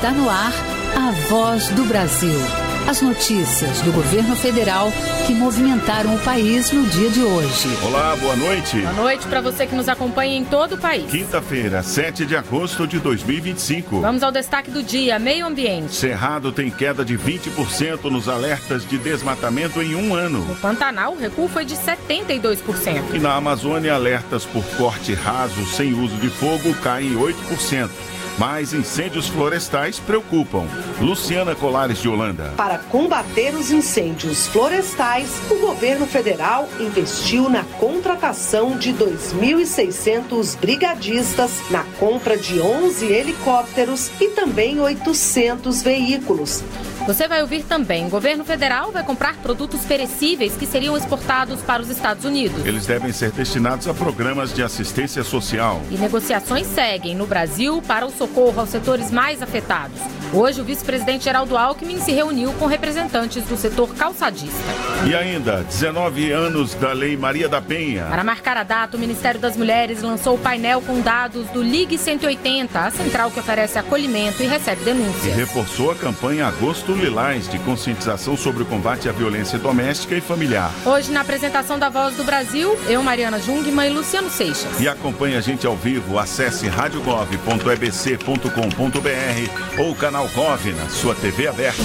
Está no ar a Voz do Brasil. As notícias do governo federal que movimentaram o país no dia de hoje. Olá, boa noite. Boa noite para você que nos acompanha em todo o país. Quinta-feira, 7 de agosto de 2025. Vamos ao destaque do dia, meio ambiente. Cerrado tem queda de 20% nos alertas de desmatamento em um ano. No Pantanal, o recuo foi de 72%. E na Amazônia, alertas por corte raso sem uso de fogo caem 8%. Mas incêndios florestais preocupam. Luciana Colares de Holanda. Para combater os incêndios florestais, o governo federal investiu na contratação de 2.600 brigadistas, na compra de 11 helicópteros e também 800 veículos. Você vai ouvir também, o governo federal vai comprar produtos perecíveis que seriam exportados para os Estados Unidos. Eles devem ser destinados a programas de assistência social. E negociações seguem no Brasil para o socorro aos setores mais afetados. Hoje, o vice-presidente Geraldo Alckmin se reuniu com representantes do setor calçadista. E ainda, 19 anos da Lei Maria da Penha. Para marcar a data, o Ministério das Mulheres lançou o painel com dados do Ligue 180, a central que oferece acolhimento e recebe denúncias. E reforçou a campanha Agosto Lilás de conscientização sobre o combate à violência doméstica e familiar. Hoje, na apresentação da Voz do Brasil, eu, Mariana Jungmann e Luciano Seixas. E acompanhe a gente ao vivo, acesse radiogov.ebc.com.br ou canal Gov na sua TV aberta.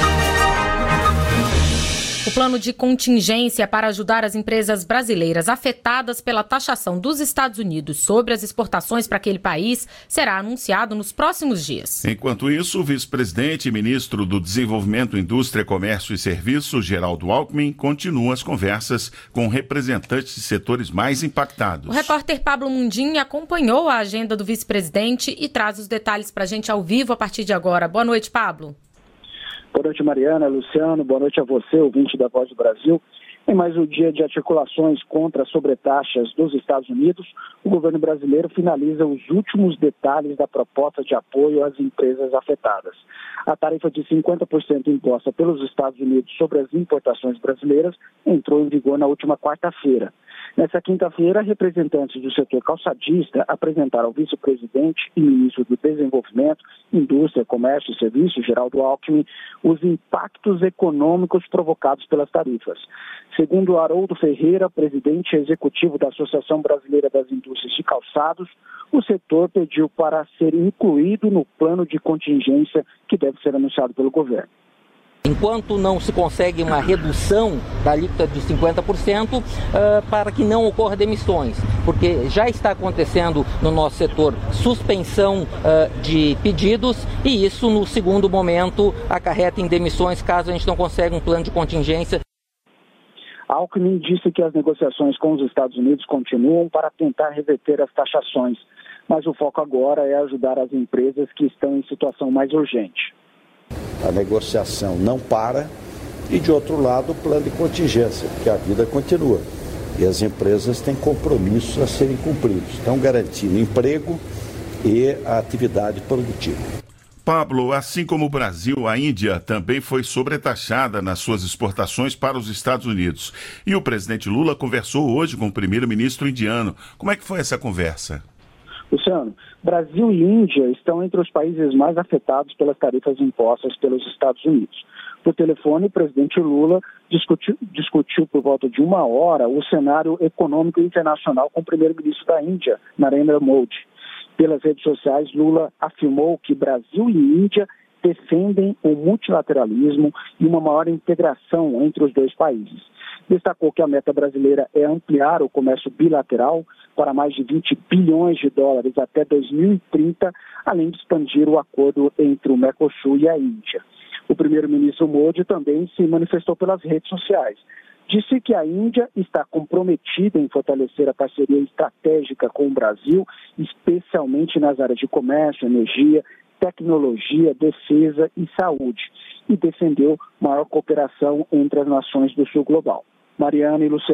O plano de contingência para ajudar as empresas brasileiras afetadas pela taxação dos Estados Unidos sobre as exportações para aquele país será anunciado nos próximos dias. Enquanto isso, o vice-presidente e ministro do Desenvolvimento, Indústria, Comércio e Serviços, Geraldo Alckmin, continua as conversas com representantes de setores mais impactados. O repórter Pablo Mundim acompanhou a agenda do vice-presidente e traz os detalhes para a gente ao vivo a partir de agora. Boa noite, Pablo. Boa noite, Mariana, Luciano, boa noite a você, ouvinte da Voz do Brasil. Em mais um dia de articulações contra as sobretaxas dos Estados Unidos, o governo brasileiro finaliza os últimos detalhes da proposta de apoio às empresas afetadas. A tarifa de 50% imposta pelos Estados Unidos sobre as importações brasileiras entrou em vigor na última quarta-feira. Nessa quinta-feira, representantes do setor calçadista apresentaram ao vice-presidente e ministro do Desenvolvimento, Indústria, Comércio e Serviços, Geraldo Alckmin, os impactos econômicos provocados pelas tarifas. Segundo Haroldo Ferreira, presidente executivo da Associação Brasileira das Indústrias de Calçados, o setor pediu para ser incluído no plano de contingência que deve ser anunciado pelo governo. Enquanto não se consegue uma redução da alíquota de 50%, para que não ocorra demissões, porque já está acontecendo no nosso setor suspensão de pedidos e isso, no segundo momento, acarreta em demissões caso a gente não consiga um plano de contingência. Alckmin disse que as negociações com os Estados Unidos continuam para tentar reverter as taxações, mas o foco agora é ajudar as empresas que estão em situação mais urgente. A negociação não para e, de outro lado, o plano de contingência, porque a vida continua e as empresas têm compromissos a serem cumpridos. Estão garantindo emprego e a atividade produtiva. Pablo, assim como o Brasil, a Índia também foi sobretaxada nas suas exportações para os Estados Unidos. E o presidente Lula conversou hoje com o primeiro-ministro indiano. Como é que foi essa conversa? Luciano, Brasil e Índia estão entre os países mais afetados pelas tarifas impostas pelos Estados Unidos. Por telefone, o presidente Lula discutiu por volta de 1 hora o cenário econômico internacional com o primeiro-ministro da Índia, Narendra Modi. Pelas redes sociais, Lula afirmou que Brasil e Índia defendem o multilateralismo e uma maior integração entre os dois países. Destacou que a meta brasileira é ampliar o comércio bilateral para mais de 20 bilhões de dólares até 2030, além de expandir o acordo entre o Mercosul e a Índia. O primeiro-ministro Modi também se manifestou pelas redes sociais. Disse que a Índia está comprometida em fortalecer a parceria estratégica com o Brasil, especialmente nas áreas de comércio, energia, tecnologia, defesa e saúde, e defendeu maior cooperação entre as nações do Sul global. Mariana e Luciano.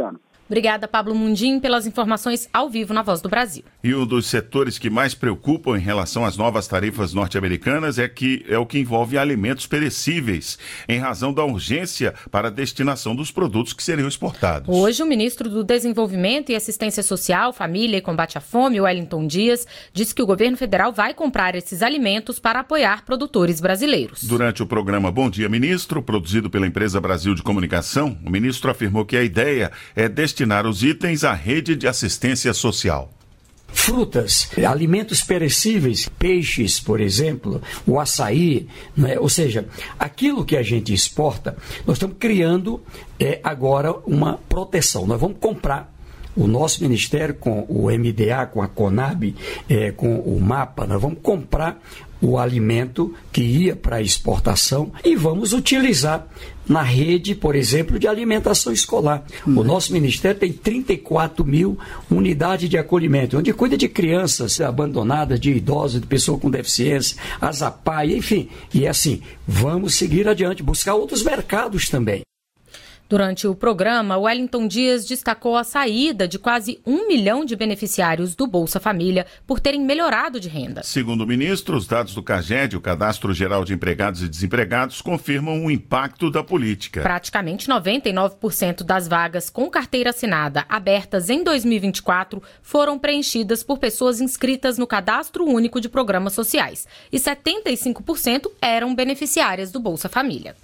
Obrigada, Pablo Mundim, pelas informações ao vivo na Voz do Brasil. E um dos setores que mais preocupam em relação às novas tarifas norte-americanas é o que envolve alimentos perecíveis, em razão da urgência para a destinação dos produtos que seriam exportados. Hoje, o ministro do Desenvolvimento e Assistência Social, Família e Combate à Fome, Wellington Dias, disse que o governo federal vai comprar esses alimentos para apoiar produtores brasileiros. Durante o programa Bom Dia Ministro, produzido pela empresa Brasil de Comunicação, o ministro afirmou que a ideia é destinar os itens à rede de assistência social. Frutas, alimentos perecíveis, peixes, por exemplo, o açaí, né? Ou seja, aquilo que a gente exporta, nós estamos criando agora uma proteção. Nós vamos comprar. O nosso ministério, com o MDA, com a Conab, com o MAPA, nós vamos comprar o alimento que ia para exportação e vamos utilizar na rede, por exemplo, de alimentação escolar. O nosso ministério tem 34 mil unidades de acolhimento, onde cuida de crianças abandonadas, de idosos, de pessoas com deficiência, ASAPAI, enfim. E assim, vamos seguir adiante, buscar outros mercados também. Durante o programa, Wellington Dias destacou a saída de quase 1 milhão de beneficiários do Bolsa Família por terem melhorado de renda. Segundo o ministro, os dados do CAGED, o Cadastro Geral de Empregados e Desempregados, confirmam o impacto da política. Praticamente 99% das vagas com carteira assinada abertas em 2024 foram preenchidas por pessoas inscritas no Cadastro Único de Programas Sociais e 75% eram beneficiárias do Bolsa Família.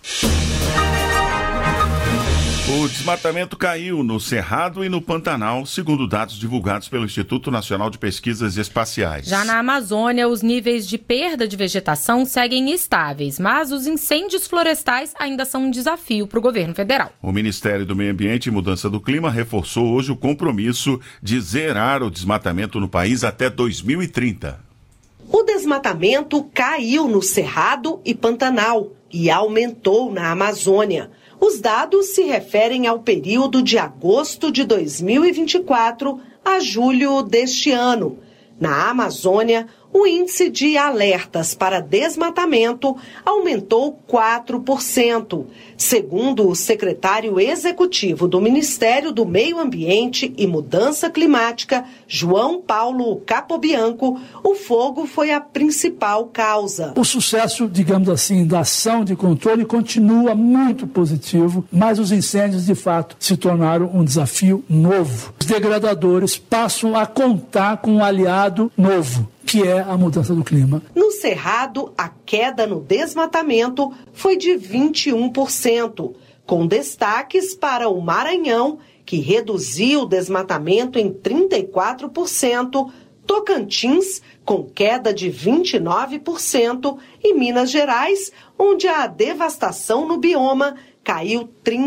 O desmatamento caiu no Cerrado e no Pantanal, segundo dados divulgados pelo Instituto Nacional de Pesquisas Espaciais. Já na Amazônia, os níveis de perda de vegetação seguem estáveis, mas os incêndios florestais ainda são um desafio para o governo federal. O Ministério do Meio Ambiente e Mudança do Clima reforçou hoje o compromisso de zerar o desmatamento no país até 2030. O desmatamento caiu no Cerrado e Pantanal e aumentou na Amazônia. Os dados se referem ao período de agosto de 2024 a julho deste ano. Na Amazônia, o índice de alertas para desmatamento aumentou 4%. Segundo o secretário executivo do Ministério do Meio Ambiente e Mudança Climática, João Paulo Capobianco, o fogo foi a principal causa. O sucesso, digamos assim, da ação de controle continua muito positivo, mas os incêndios, de fato, se tornaram um desafio novo. Os degradadores passam a contar com um aliado novo, que é a mudança do clima. No Cerrado, a queda no desmatamento foi de 21%, com destaques para o Maranhão, que reduziu o desmatamento em 34%, Tocantins, com queda de 29%, e Minas Gerais, onde a devastação no bioma caiu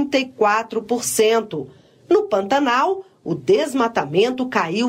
34%. No Pantanal, o desmatamento caiu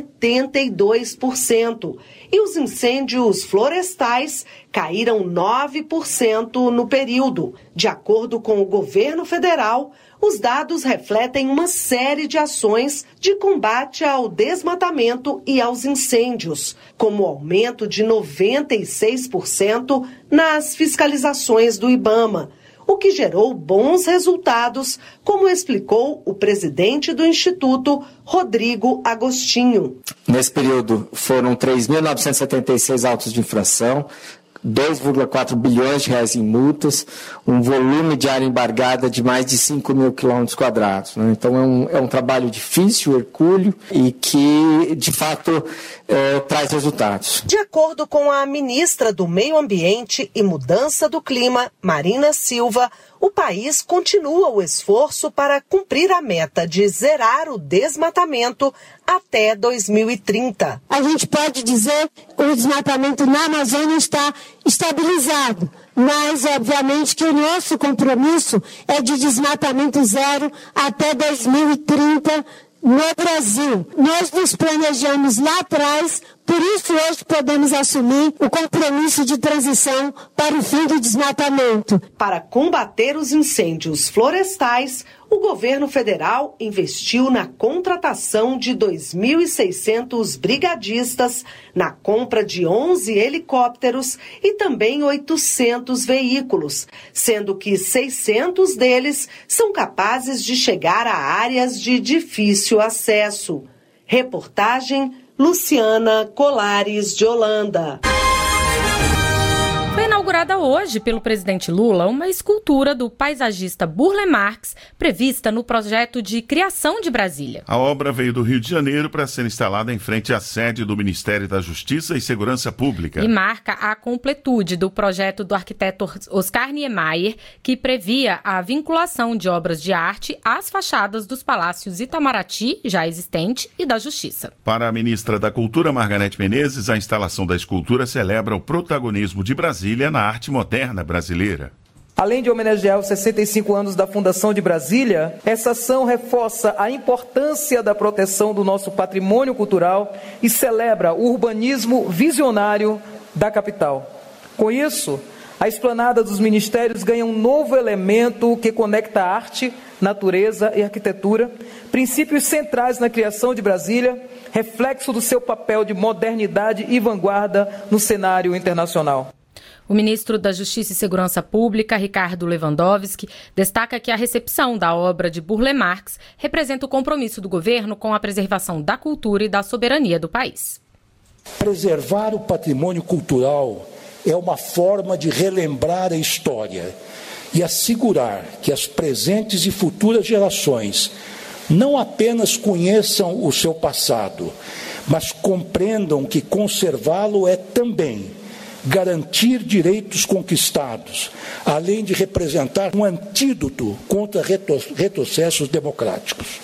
72% e os incêndios florestais caíram 9% no período. De acordo com o governo federal, os dados refletem uma série de ações de combate ao desmatamento e aos incêndios, como o aumento de 96% nas fiscalizações do IBAMA, o que gerou bons resultados, como explicou o presidente do Instituto, Rodrigo Agostinho. Nesse período foram 3.976 autos de infração, 2,4 bilhões de reais em multas, um volume de área embargada de mais de 5 mil quilômetros quadrados. Né? Então é um trabalho difícil, hercúleo, e que, de fato, traz resultados. De acordo com a ministra do Meio Ambiente e Mudança do Clima, Marina Silva, o país continua o esforço para cumprir a meta de zerar o desmatamento até 2030. A gente pode dizer que o desmatamento na Amazônia está estabilizado, mas obviamente que o nosso compromisso é de desmatamento zero até 2030 no Brasil. Nós nos planejamos lá atrás Por isso, hoje podemos assumir o compromisso de transição para o fim do desmatamento. Para combater os incêndios florestais, o governo federal investiu na contratação de 2.600 brigadistas, na compra de 11 helicópteros e também 800 veículos, sendo que 600 deles são capazes de chegar a áreas de difícil acesso. Reportagem Luciana Colares de Holanda. Foi inaugurada hoje pelo presidente Lula uma escultura do paisagista Burle Marx, prevista no projeto de criação de Brasília. A obra veio do Rio de Janeiro para ser instalada em frente à sede do Ministério da Justiça e Segurança Pública. E marca a completude do projeto do arquiteto Oscar Niemeyer, que previa a vinculação de obras de arte às fachadas dos palácios Itamaraty, já existente, e da Justiça. Para a ministra da Cultura, Margarete Menezes, a instalação da escultura celebra o protagonismo de Brasília na arte moderna brasileira. Além de homenagear os 65 anos da Fundação de Brasília, essa ação reforça a importância da proteção do nosso patrimônio cultural e celebra o urbanismo visionário da capital. Com isso, a esplanada dos ministérios ganha um novo elemento que conecta arte, natureza e arquitetura, princípios centrais na criação de Brasília, reflexo do seu papel de modernidade e vanguarda no cenário internacional. O ministro da Justiça e Segurança Pública, Ricardo Lewandowski, destaca que a recepção da obra de Burle Marx representa o compromisso do governo com a preservação da cultura e da soberania do país. Preservar o patrimônio cultural é uma forma de relembrar a história e assegurar que as presentes e futuras gerações não apenas conheçam o seu passado, mas compreendam que conservá-lo é também garantir direitos conquistados, além de representar um antídoto contra retrocessos democráticos.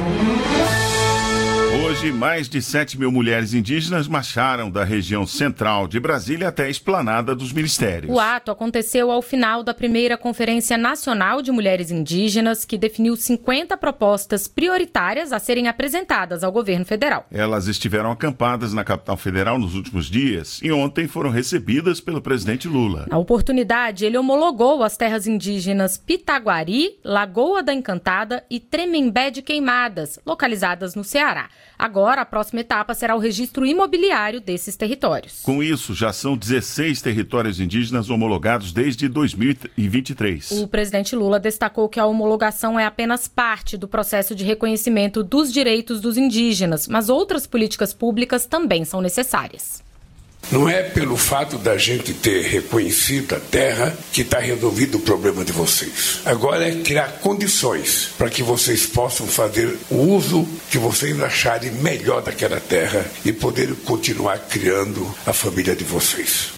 Hoje, mais de 7 mil mulheres indígenas marcharam da região central de Brasília até a esplanada dos ministérios. O ato aconteceu ao final da primeira Conferência Nacional de Mulheres Indígenas, que definiu 50 propostas prioritárias a serem apresentadas ao governo federal. Elas estiveram acampadas na capital federal nos últimos dias e ontem foram recebidas pelo presidente Lula. Na oportunidade, ele homologou as terras indígenas Pitaguari, Lagoa da Encantada e Tremembé de Queimadas, localizadas no Ceará. Agora, a próxima etapa será o registro imobiliário desses territórios. Com isso, já são 16 territórios indígenas homologados desde 2023. O presidente Lula destacou que a homologação é apenas parte do processo de reconhecimento dos direitos dos indígenas, mas outras políticas públicas também são necessárias. Não é pelo fato da gente ter reconhecido a terra que está resolvido o problema de vocês. Agora é criar condições para que vocês possam fazer o uso que vocês acharem melhor daquela terra e poder continuar criando a família de vocês.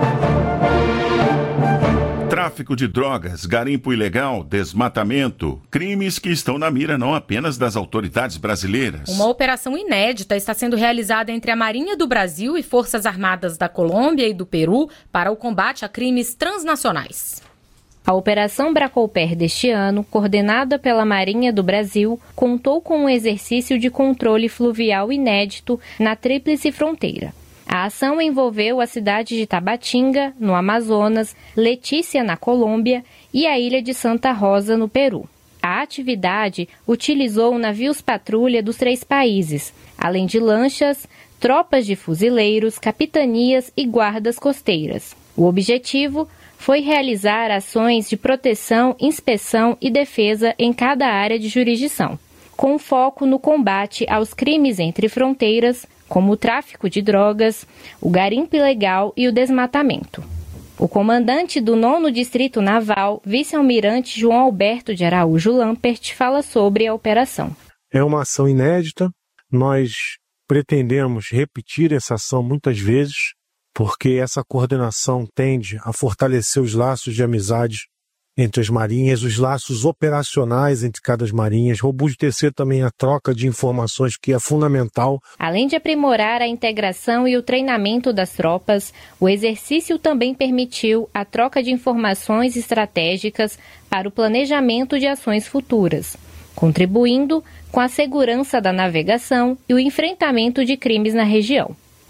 Tráfico de drogas, garimpo ilegal, desmatamento, crimes que estão na mira não apenas das autoridades brasileiras. Uma operação inédita está sendo realizada entre a Marinha do Brasil e Forças Armadas da Colômbia e do Peru para o combate a crimes transnacionais. A Operação Bracolper deste ano, coordenada pela Marinha do Brasil, contou com um exercício de controle fluvial inédito na Tríplice Fronteira. A ação envolveu a cidade de Tabatinga, no Amazonas, Letícia, na Colômbia, e a ilha de Santa Rosa, no Peru. A atividade utilizou navios-patrulha dos 3 países, além de lanchas, tropas de fuzileiros, capitanias e guardas costeiras. O objetivo foi realizar ações de proteção, inspeção e defesa em cada área de jurisdição, com foco no combate aos crimes entre fronteiras, como o tráfico de drogas, o garimpo ilegal e o desmatamento. O comandante do 9º Distrito Naval, vice-almirante João Alberto de Araújo Lampert, fala sobre a operação. É uma ação inédita, nós pretendemos repetir essa ação muitas vezes, porque essa coordenação tende a fortalecer os laços de amizade entre as marinhas, os laços operacionais entre cada marinhas, robustecer também a troca de informações, que é fundamental. Além de aprimorar a integração e o treinamento das tropas, o exercício também permitiu a troca de informações estratégicas para o planejamento de ações futuras, contribuindo com a segurança da navegação e o enfrentamento de crimes na região.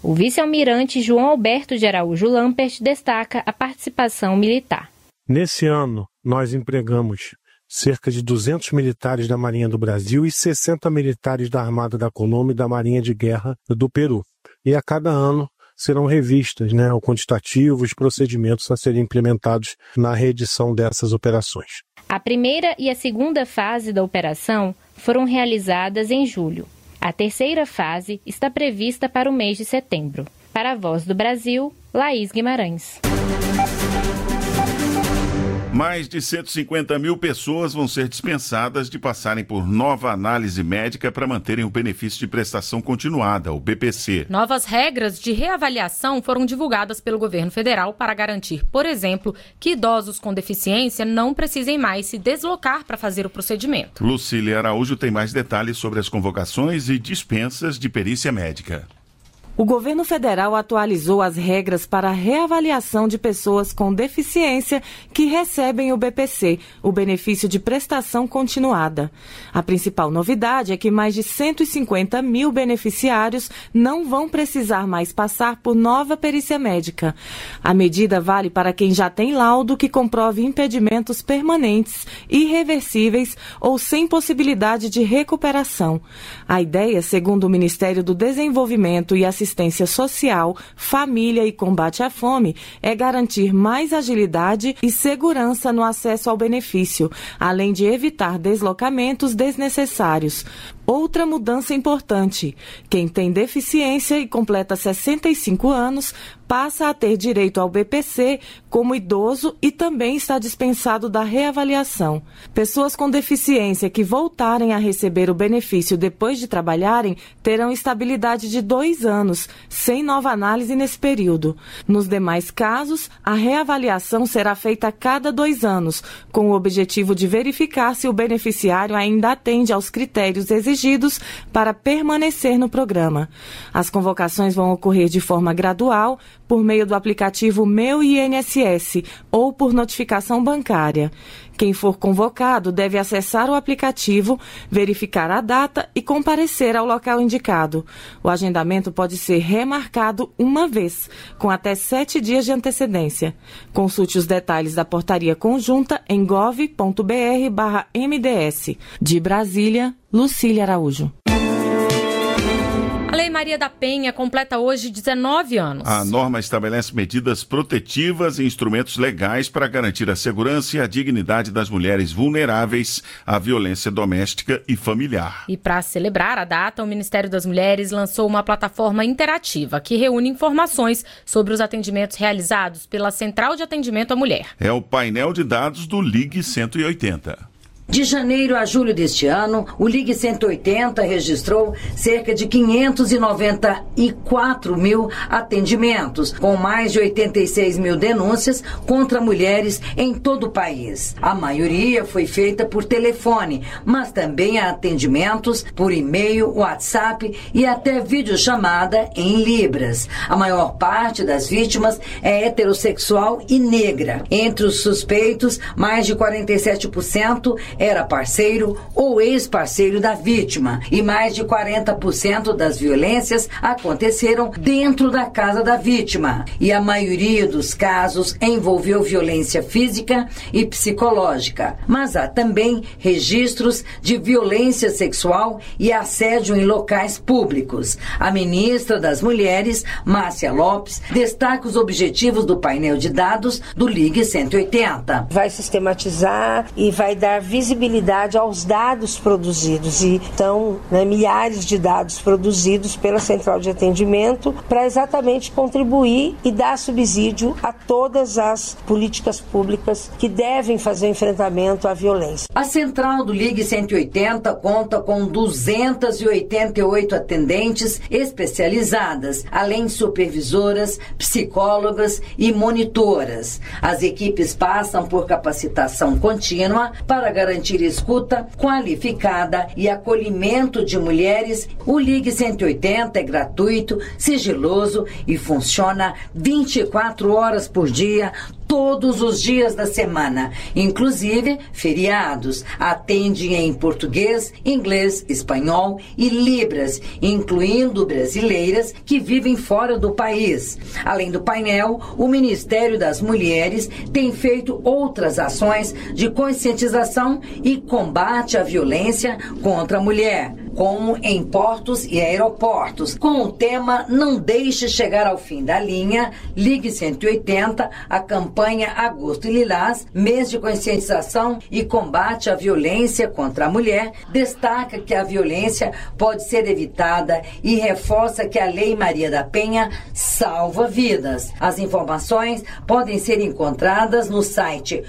O vice-almirante João Alberto de Araújo Lampert destaca a participação militar. Nesse ano, nós empregamos cerca de 200 militares da Marinha do Brasil e 60 militares da Armada da Colômbia e da Marinha de Guerra do Peru. E a cada ano serão revistas, o quantitativo, os procedimentos a serem implementados na reedição dessas operações. A primeira e a segunda fase da operação foram realizadas em julho. A terceira fase está prevista para o mês de setembro. Para a Voz do Brasil, Laís Guimarães. Mais de 150 mil pessoas vão ser dispensadas de passarem por nova análise médica para manterem o benefício de prestação continuada, o BPC. Novas regras de reavaliação foram divulgadas pelo governo federal para garantir, por exemplo, que idosos com deficiência não precisem mais se deslocar para fazer o procedimento. Lucília Araújo tem mais detalhes sobre as convocações e dispensas de perícia médica. O governo federal atualizou as regras para a reavaliação de pessoas com deficiência que recebem o BPC, o benefício de prestação continuada. A principal novidade é que mais de 150 mil beneficiários não vão precisar mais passar por nova perícia médica. A medida vale para quem já tem laudo que comprove impedimentos permanentes, irreversíveis ou sem possibilidade de recuperação. A ideia, segundo o Ministério do Desenvolvimento e Assistência Social, Família e Combate à Fome, é garantir mais agilidade e segurança no acesso ao benefício, além de evitar deslocamentos desnecessários. Outra mudança importante: quem tem deficiência e completa 65 anos passa a ter direito ao BPC como idoso e também está dispensado da reavaliação. Pessoas com deficiência que voltarem a receber o benefício depois de trabalharem terão estabilidade de 2 anos, sem nova análise nesse período. Nos demais casos, a reavaliação será feita a cada 2 anos, com o objetivo de verificar se o beneficiário ainda atende aos critérios exigidos para permanecer no programa. As convocações vão ocorrer de forma gradual, por meio do aplicativo Meu INSS ou por notificação bancária. Quem for convocado deve acessar o aplicativo, verificar a data e comparecer ao local indicado. O agendamento pode ser remarcado uma vez, com até 7 dias de antecedência. Consulte os detalhes da portaria conjunta em gov.br/MDS. De Brasília, Lucília Araújo. A Lei Maria da Penha completa hoje 19 anos. A norma estabelece medidas protetivas e instrumentos legais para garantir a segurança e a dignidade das mulheres vulneráveis à violência doméstica e familiar. E para celebrar a data, o Ministério das Mulheres lançou uma plataforma interativa que reúne informações sobre os atendimentos realizados pela Central de Atendimento à Mulher. É o painel de dados do Ligue 180. De janeiro a julho deste ano, o Ligue 180 registrou cerca de 594 mil atendimentos, com mais de 86 mil denúncias contra mulheres em todo o país. A maioria foi feita por telefone, mas também há atendimentos por e-mail, WhatsApp e até videochamada em libras. A maior parte das vítimas é heterossexual e negra. Entre os suspeitos, mais de 47% era parceiro ou ex-parceiro da vítima e mais de 40% das violências aconteceram dentro da casa da vítima. E a maioria dos casos envolveu violência física e psicológica. Mas há também registros de violência sexual e assédio em locais públicos. A ministra das Mulheres, Márcia Lopes, destaca os objetivos do painel de dados do Ligue 180. Vai sistematizar e vai dar visibilidade aos dados produzidos. E então, milhares de dados produzidos pela Central de Atendimento para exatamente contribuir e dar subsídio a todas as políticas públicas que devem fazer enfrentamento à violência. A Central do Ligue 180 conta com 288 atendentes especializadas, além de supervisoras, psicólogas e monitoras. As equipes passam por capacitação contínua para garantir escuta qualificada e acolhimento de mulheres. O Ligue 180 é gratuito, sigiloso e funciona 24 horas por dia, todos os dias da semana, inclusive feriados. Atende em português, inglês, espanhol e libras, incluindo brasileiras que vivem fora do país. Além do painel, o Ministério das Mulheres tem feito outras ações de conscientização e combate à violência contra a mulher, como em portos e aeroportos, com o tema Não Deixe Chegar ao Fim da Linha, Ligue 180, a campanha Agosto Lilás, mês de conscientização e combate à violência contra a mulher, destaca que a violência pode ser evitada e reforça que a Lei Maria da Penha salva vidas. As informações podem ser encontradas no site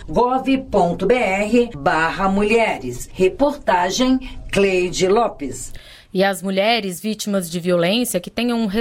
gov.br/mulheres. Reportagem Cleide Lopes. E as mulheres vítimas de violência que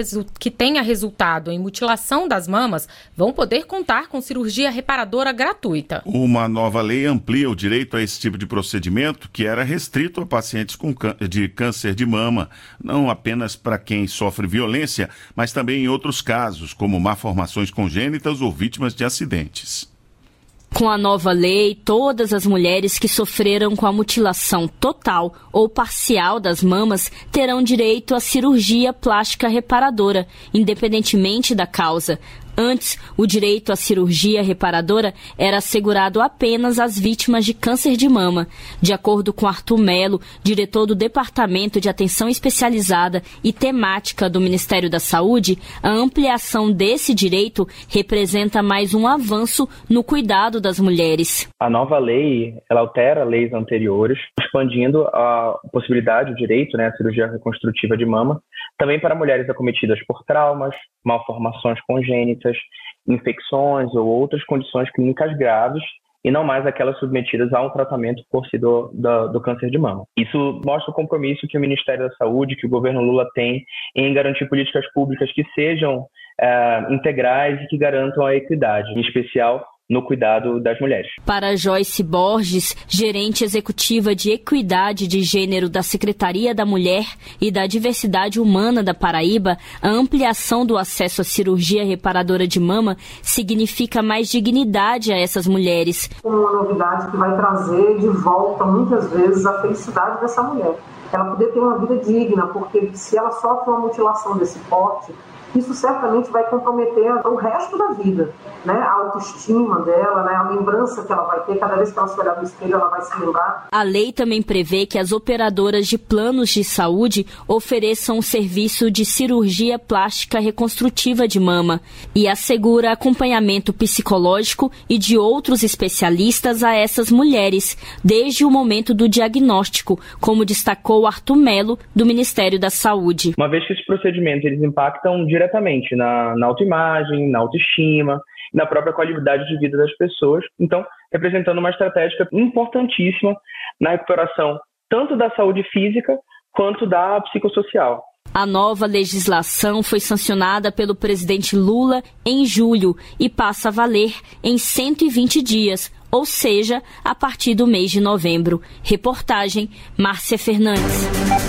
tenha resultado em mutilação das mamas vão poder contar com cirurgia reparadora gratuita. Uma nova lei amplia o direito a esse tipo de procedimento que era restrito a pacientes de câncer de mama, não apenas para quem sofre violência, mas também em outros casos, como malformações congênitas ou vítimas de acidentes. Com a nova lei, todas as mulheres que sofreram com a mutilação total ou parcial das mamas terão direito à cirurgia plástica reparadora, independentemente da causa. Antes, o direito à cirurgia reparadora era assegurado apenas às vítimas de câncer de mama. De acordo com Arthur Melo, diretor do Departamento de Atenção Especializada e Temática do Ministério da Saúde, a ampliação desse direito representa mais um avanço no cuidado das mulheres. A nova lei, ela altera leis anteriores, expandindo a possibilidade, o direito, à cirurgia reconstrutiva de mama, também para mulheres acometidas por traumas, malformações congênitas, infecções ou outras condições clínicas graves e não mais aquelas submetidas a um tratamento por si do câncer de mama. Isso mostra o compromisso que o Ministério da Saúde, que o governo Lula tem em garantir políticas públicas que sejam integrais e que garantam a equidade, em especial no cuidado das mulheres. Para Joyce Borges, gerente executiva de Equidade de Gênero da Secretaria da Mulher e da Diversidade Humana da Paraíba, a ampliação do acesso à cirurgia reparadora de mama significa mais dignidade a essas mulheres. Uma novidade que vai trazer de volta, muitas vezes, a felicidade dessa mulher. Ela poder ter uma vida digna, porque se ela sofre uma mutilação desse porte, isso certamente vai comprometer o resto da vida, a autoestima dela, a lembrança que ela vai ter, cada vez que ela se olhar no espelho, ela vai se lembrar. A lei também prevê que as operadoras de planos de saúde ofereçam um serviço de cirurgia plástica reconstrutiva de mama e assegura acompanhamento psicológico e de outros especialistas a essas mulheres, desde o momento do diagnóstico, como destacou Arthur Melo, do Ministério da Saúde. Uma vez que esses procedimentos eles impactam diretamente na autoimagem, na autoestima, na própria qualidade de vida das pessoas. Então, representando uma estratégia importantíssima na recuperação tanto da saúde física quanto da psicossocial. A nova legislação foi sancionada pelo presidente Lula em julho e passa a valer em 120 dias, ou seja, a partir do mês de novembro. Reportagem Márcia Fernandes.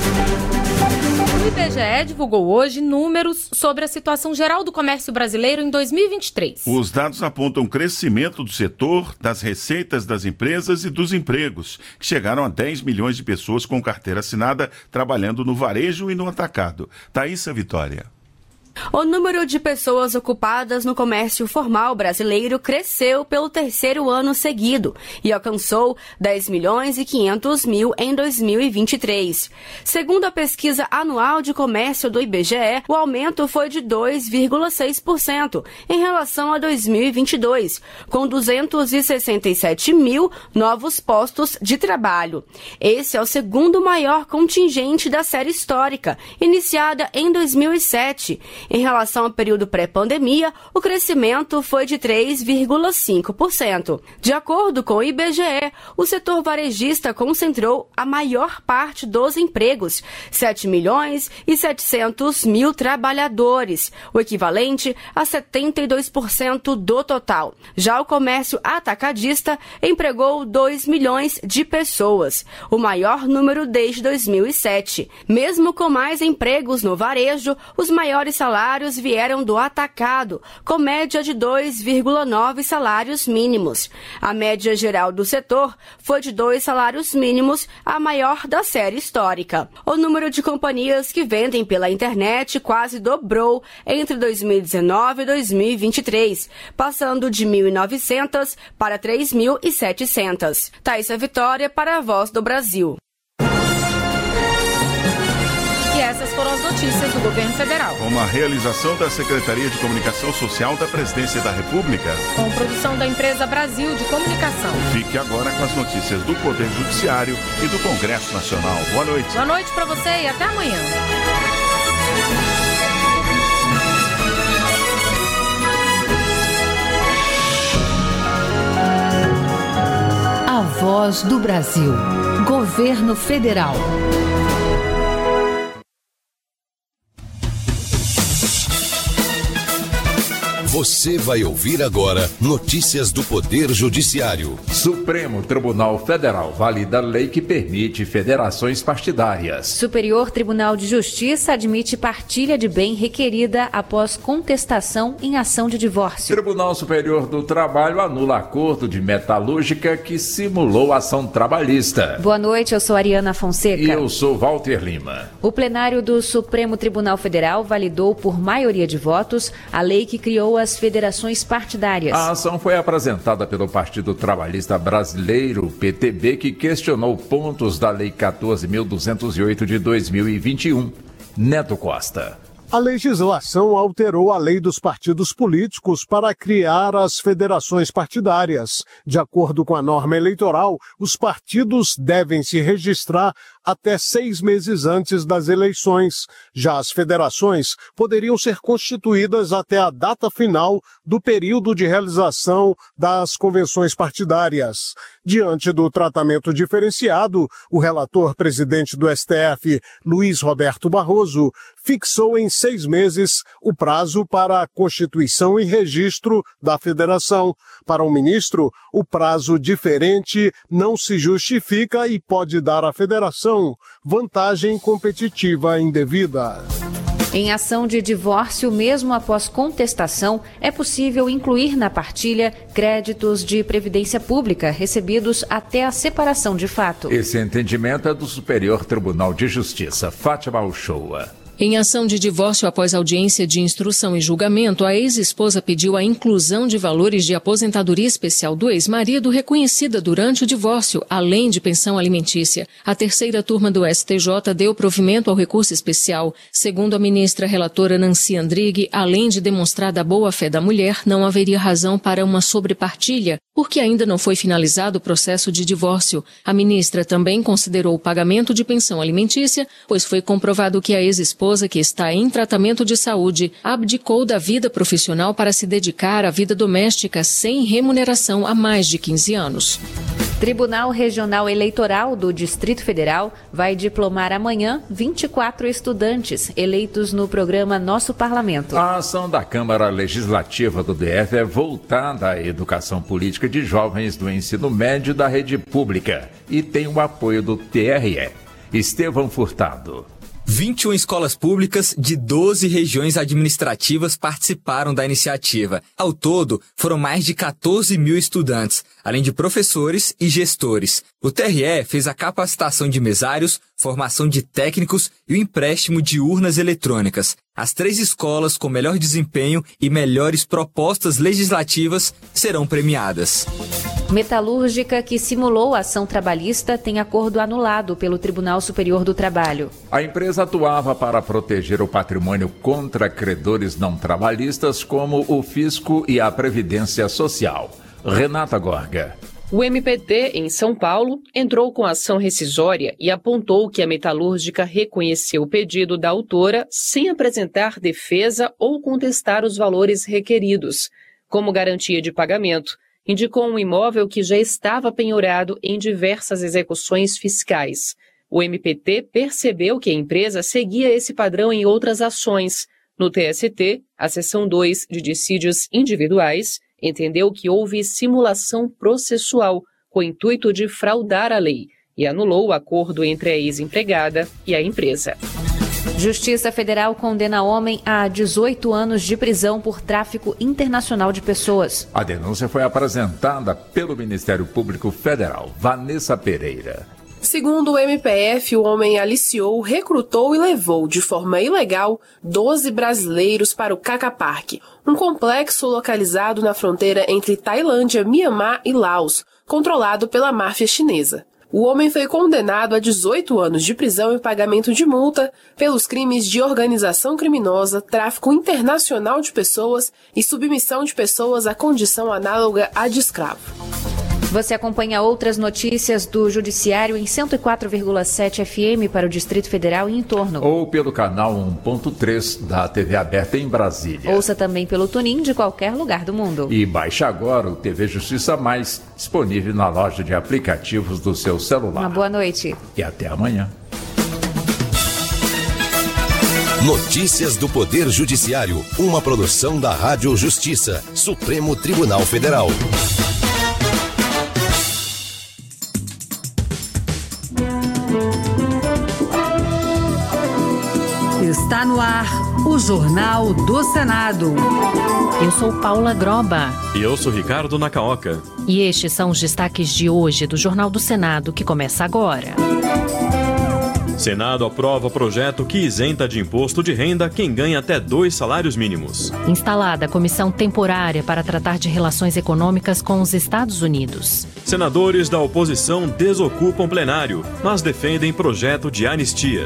O IBGE divulgou hoje números sobre a situação geral do comércio brasileiro em 2023. Os dados apontam crescimento do setor, das receitas das empresas e dos empregos, que chegaram a 10 milhões de pessoas com carteira assinada trabalhando no varejo e no atacado. Thaísa Vitória. O número de pessoas ocupadas no comércio formal brasileiro cresceu pelo terceiro ano seguido e alcançou 10.500.000 em 2023. Segundo a pesquisa anual de comércio do IBGE, o aumento foi de 2,6% em relação a 2022, com 267 mil novos postos de trabalho. Esse é o segundo maior contingente da série histórica, iniciada em 2007. Em relação ao período pré-pandemia, o crescimento foi de 3,5%. De acordo com o IBGE, o setor varejista concentrou a maior parte dos empregos, 7.700.000 trabalhadores, o equivalente a 72% do total. Já o comércio atacadista empregou 2 milhões de pessoas, o maior número desde 2007. Mesmo com mais empregos no varejo, os maiores salários salários vieram do atacado, com média de 2,9 salários mínimos. A média geral do setor foi de 2 salários mínimos, a maior da série histórica. O número de companhias que vendem pela internet quase dobrou entre 2019 e 2023, passando de 1.900 para 3.700. Thaisa Vitória para a Voz do Brasil. E essas foram as notícias do governo federal. Uma realização da Secretaria de Comunicação Social da Presidência da República. Com produção da empresa Brasil de Comunicação. Fique agora com as notícias do Poder Judiciário e do Congresso Nacional. Boa noite. Boa noite para você e até amanhã. A Voz do Brasil. Governo Federal. Você vai ouvir agora notícias do Poder Judiciário. Supremo Tribunal Federal valida lei que permite federações partidárias. Superior Tribunal de Justiça admite partilha de bem requerida após contestação em ação de divórcio. Tribunal Superior do Trabalho anula acordo de metalúrgica que simulou ação trabalhista. Boa noite, eu sou Ariana Fonseca. E eu sou Walter Lima. O plenário do Supremo Tribunal Federal validou por maioria de votos a lei que criou as federações partidárias. A ação foi apresentada pelo Partido Trabalhista Brasileiro, PTB, que questionou pontos da Lei 14.208 de 2021. Neto Costa. A legislação alterou a lei dos partidos políticos para criar as federações partidárias. De acordo com a norma eleitoral, os partidos devem se registrar até 6 meses antes das eleições. Já as federações poderiam ser constituídas até a data final do período de realização das convenções partidárias. Diante do tratamento diferenciado, o relator presidente do STF, Luiz Roberto Barroso, fixou em 6 meses o prazo para a constituição e registro da federação. Para o ministro, o prazo diferente não se justifica e pode dar à federação vantagem competitiva indevida. Em ação de divórcio, mesmo após contestação, é possível incluir na partilha créditos de previdência pública recebidos até a separação de fato. Esse entendimento é do Superior Tribunal de Justiça. Fátima Uchoa. Em ação de divórcio após audiência de instrução e julgamento, a ex-esposa pediu a inclusão de valores de aposentadoria especial do ex-marido reconhecida durante o divórcio, além de pensão alimentícia. A terceira turma do STJ deu provimento ao recurso especial. Segundo a ministra relatora Nancy Andrighi, além de demonstrada a boa-fé da mulher, não haveria razão para uma sobrepartilha, porque ainda não foi finalizado o processo de divórcio. A ministra também considerou o pagamento de pensão alimentícia, pois foi comprovado que a ex-esposa, que está em tratamento de saúde, abdicou da vida profissional para se dedicar à vida doméstica sem remuneração há mais de 15 anos. Tribunal Regional Eleitoral do Distrito Federal vai diplomar amanhã 24 estudantes eleitos no programa Nosso Parlamento. A ação da Câmara Legislativa do DF é voltada à educação política de jovens do ensino médio da rede pública e tem o apoio do TRE. Estevão Furtado. 21 escolas públicas de 12 regiões administrativas participaram da iniciativa. Ao todo, foram mais de 14 mil estudantes, além de professores e gestores. O TRE fez a capacitação de mesários, formação de técnicos e o empréstimo de urnas eletrônicas. As 3 escolas com melhor desempenho e melhores propostas legislativas serão premiadas. Metalúrgica que simulou a ação trabalhista tem acordo anulado pelo Tribunal Superior do Trabalho. A empresa atuava para proteger o patrimônio contra credores não trabalhistas como o fisco e a Previdência Social. Renata Gorga. O MPT, em São Paulo, entrou com ação rescisória e apontou que a metalúrgica reconheceu o pedido da autora sem apresentar defesa ou contestar os valores requeridos. Como garantia de pagamento, indicou um imóvel que já estava penhorado em diversas execuções fiscais. O MPT percebeu que a empresa seguia esse padrão em outras ações. No TST, a seção 2 de dissídios individuais entendeu que houve simulação processual com o intuito de fraudar a lei e anulou o acordo entre a ex-empregada e a empresa. Justiça Federal condena homem a 18 anos de prisão por tráfico internacional de pessoas. A denúncia foi apresentada pelo Ministério Público Federal. Vanessa Pereira. Segundo o MPF, o homem aliciou, recrutou e levou de forma ilegal 12 brasileiros para o Kaka Park, um complexo localizado na fronteira entre Tailândia, Mianmar e Laos, controlado pela máfia chinesa. O homem foi condenado a 18 anos de prisão e pagamento de multa pelos crimes de organização criminosa, tráfico internacional de pessoas e submissão de pessoas à condição análoga à de escravo. Você acompanha outras notícias do Judiciário em 104,7 FM para o Distrito Federal e em torno. Ou pelo canal 1.3 da TV aberta em Brasília. Ouça também pelo TuneIn de qualquer lugar do mundo. E baixe agora o TV Justiça Mais, disponível na loja de aplicativos do seu celular. Uma boa noite. E até amanhã. Notícias do Poder Judiciário, uma produção da Rádio Justiça, Supremo Tribunal Federal. Está no ar o Jornal do Senado. Eu sou Paula Groba. E eu sou Ricardo Nacaoca. E estes são os destaques de hoje do Jornal do Senado, que começa agora. Senado aprova projeto que isenta de imposto de renda quem ganha até 2 salários mínimos. Instalada comissão temporária para tratar de relações econômicas com os Estados Unidos. Senadores da oposição desocupam plenário, mas defendem projeto de anistia.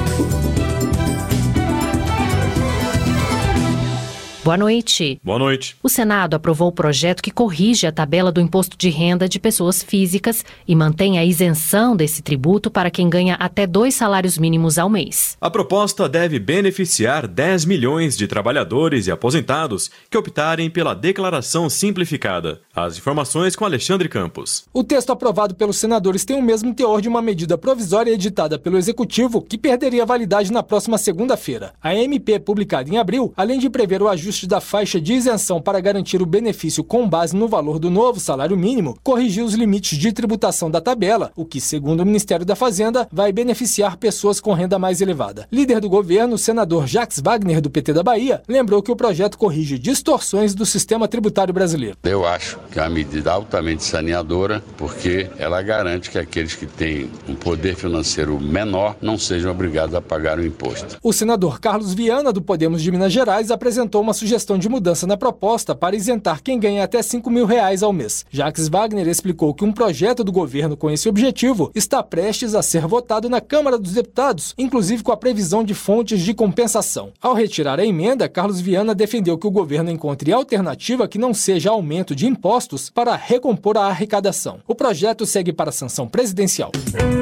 Boa noite. Boa noite. O Senado aprovou o projeto que corrige a tabela do imposto de renda de pessoas físicas e mantém a isenção desse tributo para quem ganha até 2 salários mínimos ao mês. A proposta deve beneficiar 10 milhões de trabalhadores e aposentados que optarem pela declaração simplificada. As informações com Alexandre Campos. O texto aprovado pelos senadores tem o mesmo teor de uma medida provisória editada pelo Executivo que perderia validade na próxima segunda-feira. A MP, publicada em abril, além de prever o ajuste da faixa de isenção para garantir o benefício com base no valor do novo salário mínimo, corrigiu os limites de tributação da tabela, o que, segundo o Ministério da Fazenda, vai beneficiar pessoas com renda mais elevada. Líder do governo, o senador Jacques Wagner, do PT da Bahia, lembrou que o projeto corrige distorções do sistema tributário brasileiro. Eu acho que é uma medida altamente saneadora, porque ela garante que aqueles que têm um poder financeiro menor não sejam obrigados a pagar o imposto. O senador Carlos Viana, do Podemos de Minas Gerais, apresentou uma sugestão de mudança na proposta para isentar quem ganha até R$5 mil ao mês. Jacques Wagner explicou que um projeto do governo com esse objetivo está prestes a ser votado na Câmara dos Deputados, inclusive com a previsão de fontes de compensação. Ao retirar a emenda, Carlos Viana defendeu que o governo encontre alternativa que não seja aumento de impostos para recompor a arrecadação. O projeto segue para a sanção presidencial.